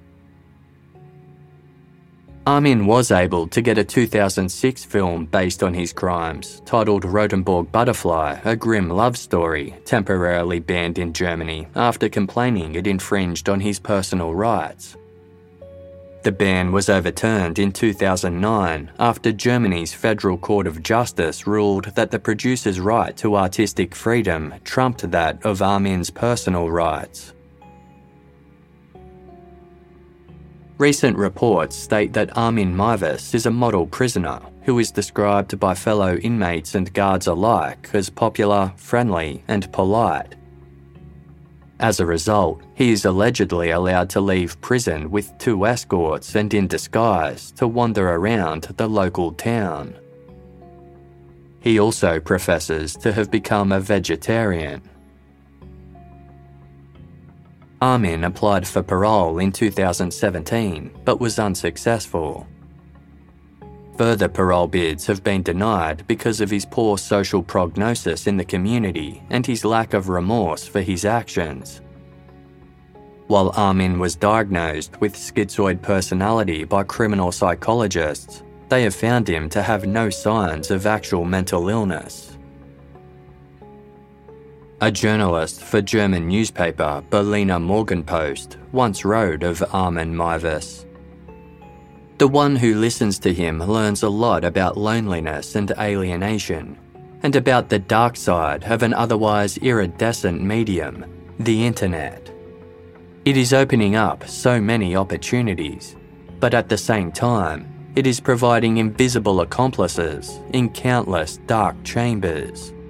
Armin was able to get a 2006 film based on his crimes, titled Rotenburg Butterfly, a grim love story, temporarily banned in Germany after complaining it infringed on his personal rights. The ban was overturned in 2009 after Germany's Federal Court of Justice ruled that the producer's right to artistic freedom trumped that of Armin's personal rights. Recent reports state that Armin Meiwes is a model prisoner who is described by fellow inmates and guards alike as popular, friendly, and polite. As a result, he is allegedly allowed to leave prison with 2 escorts and in disguise to wander around the local town. He also professes to have become a vegetarian. Armin applied for parole in 2017, but was unsuccessful. Further parole bids have been denied because of his poor social prognosis in the community and his lack of remorse for his actions. While Armin was diagnosed with schizoid personality by criminal psychologists, they have found him to have no signs of actual mental illness. A journalist for German newspaper Berliner Morgenpost once wrote of Armin Meiwes, "The one who listens to him learns a lot about loneliness and alienation, and about the dark side of an otherwise iridescent medium, the internet. It is opening up so many opportunities, but at the same time, it is providing invisible accomplices in countless dark chambers."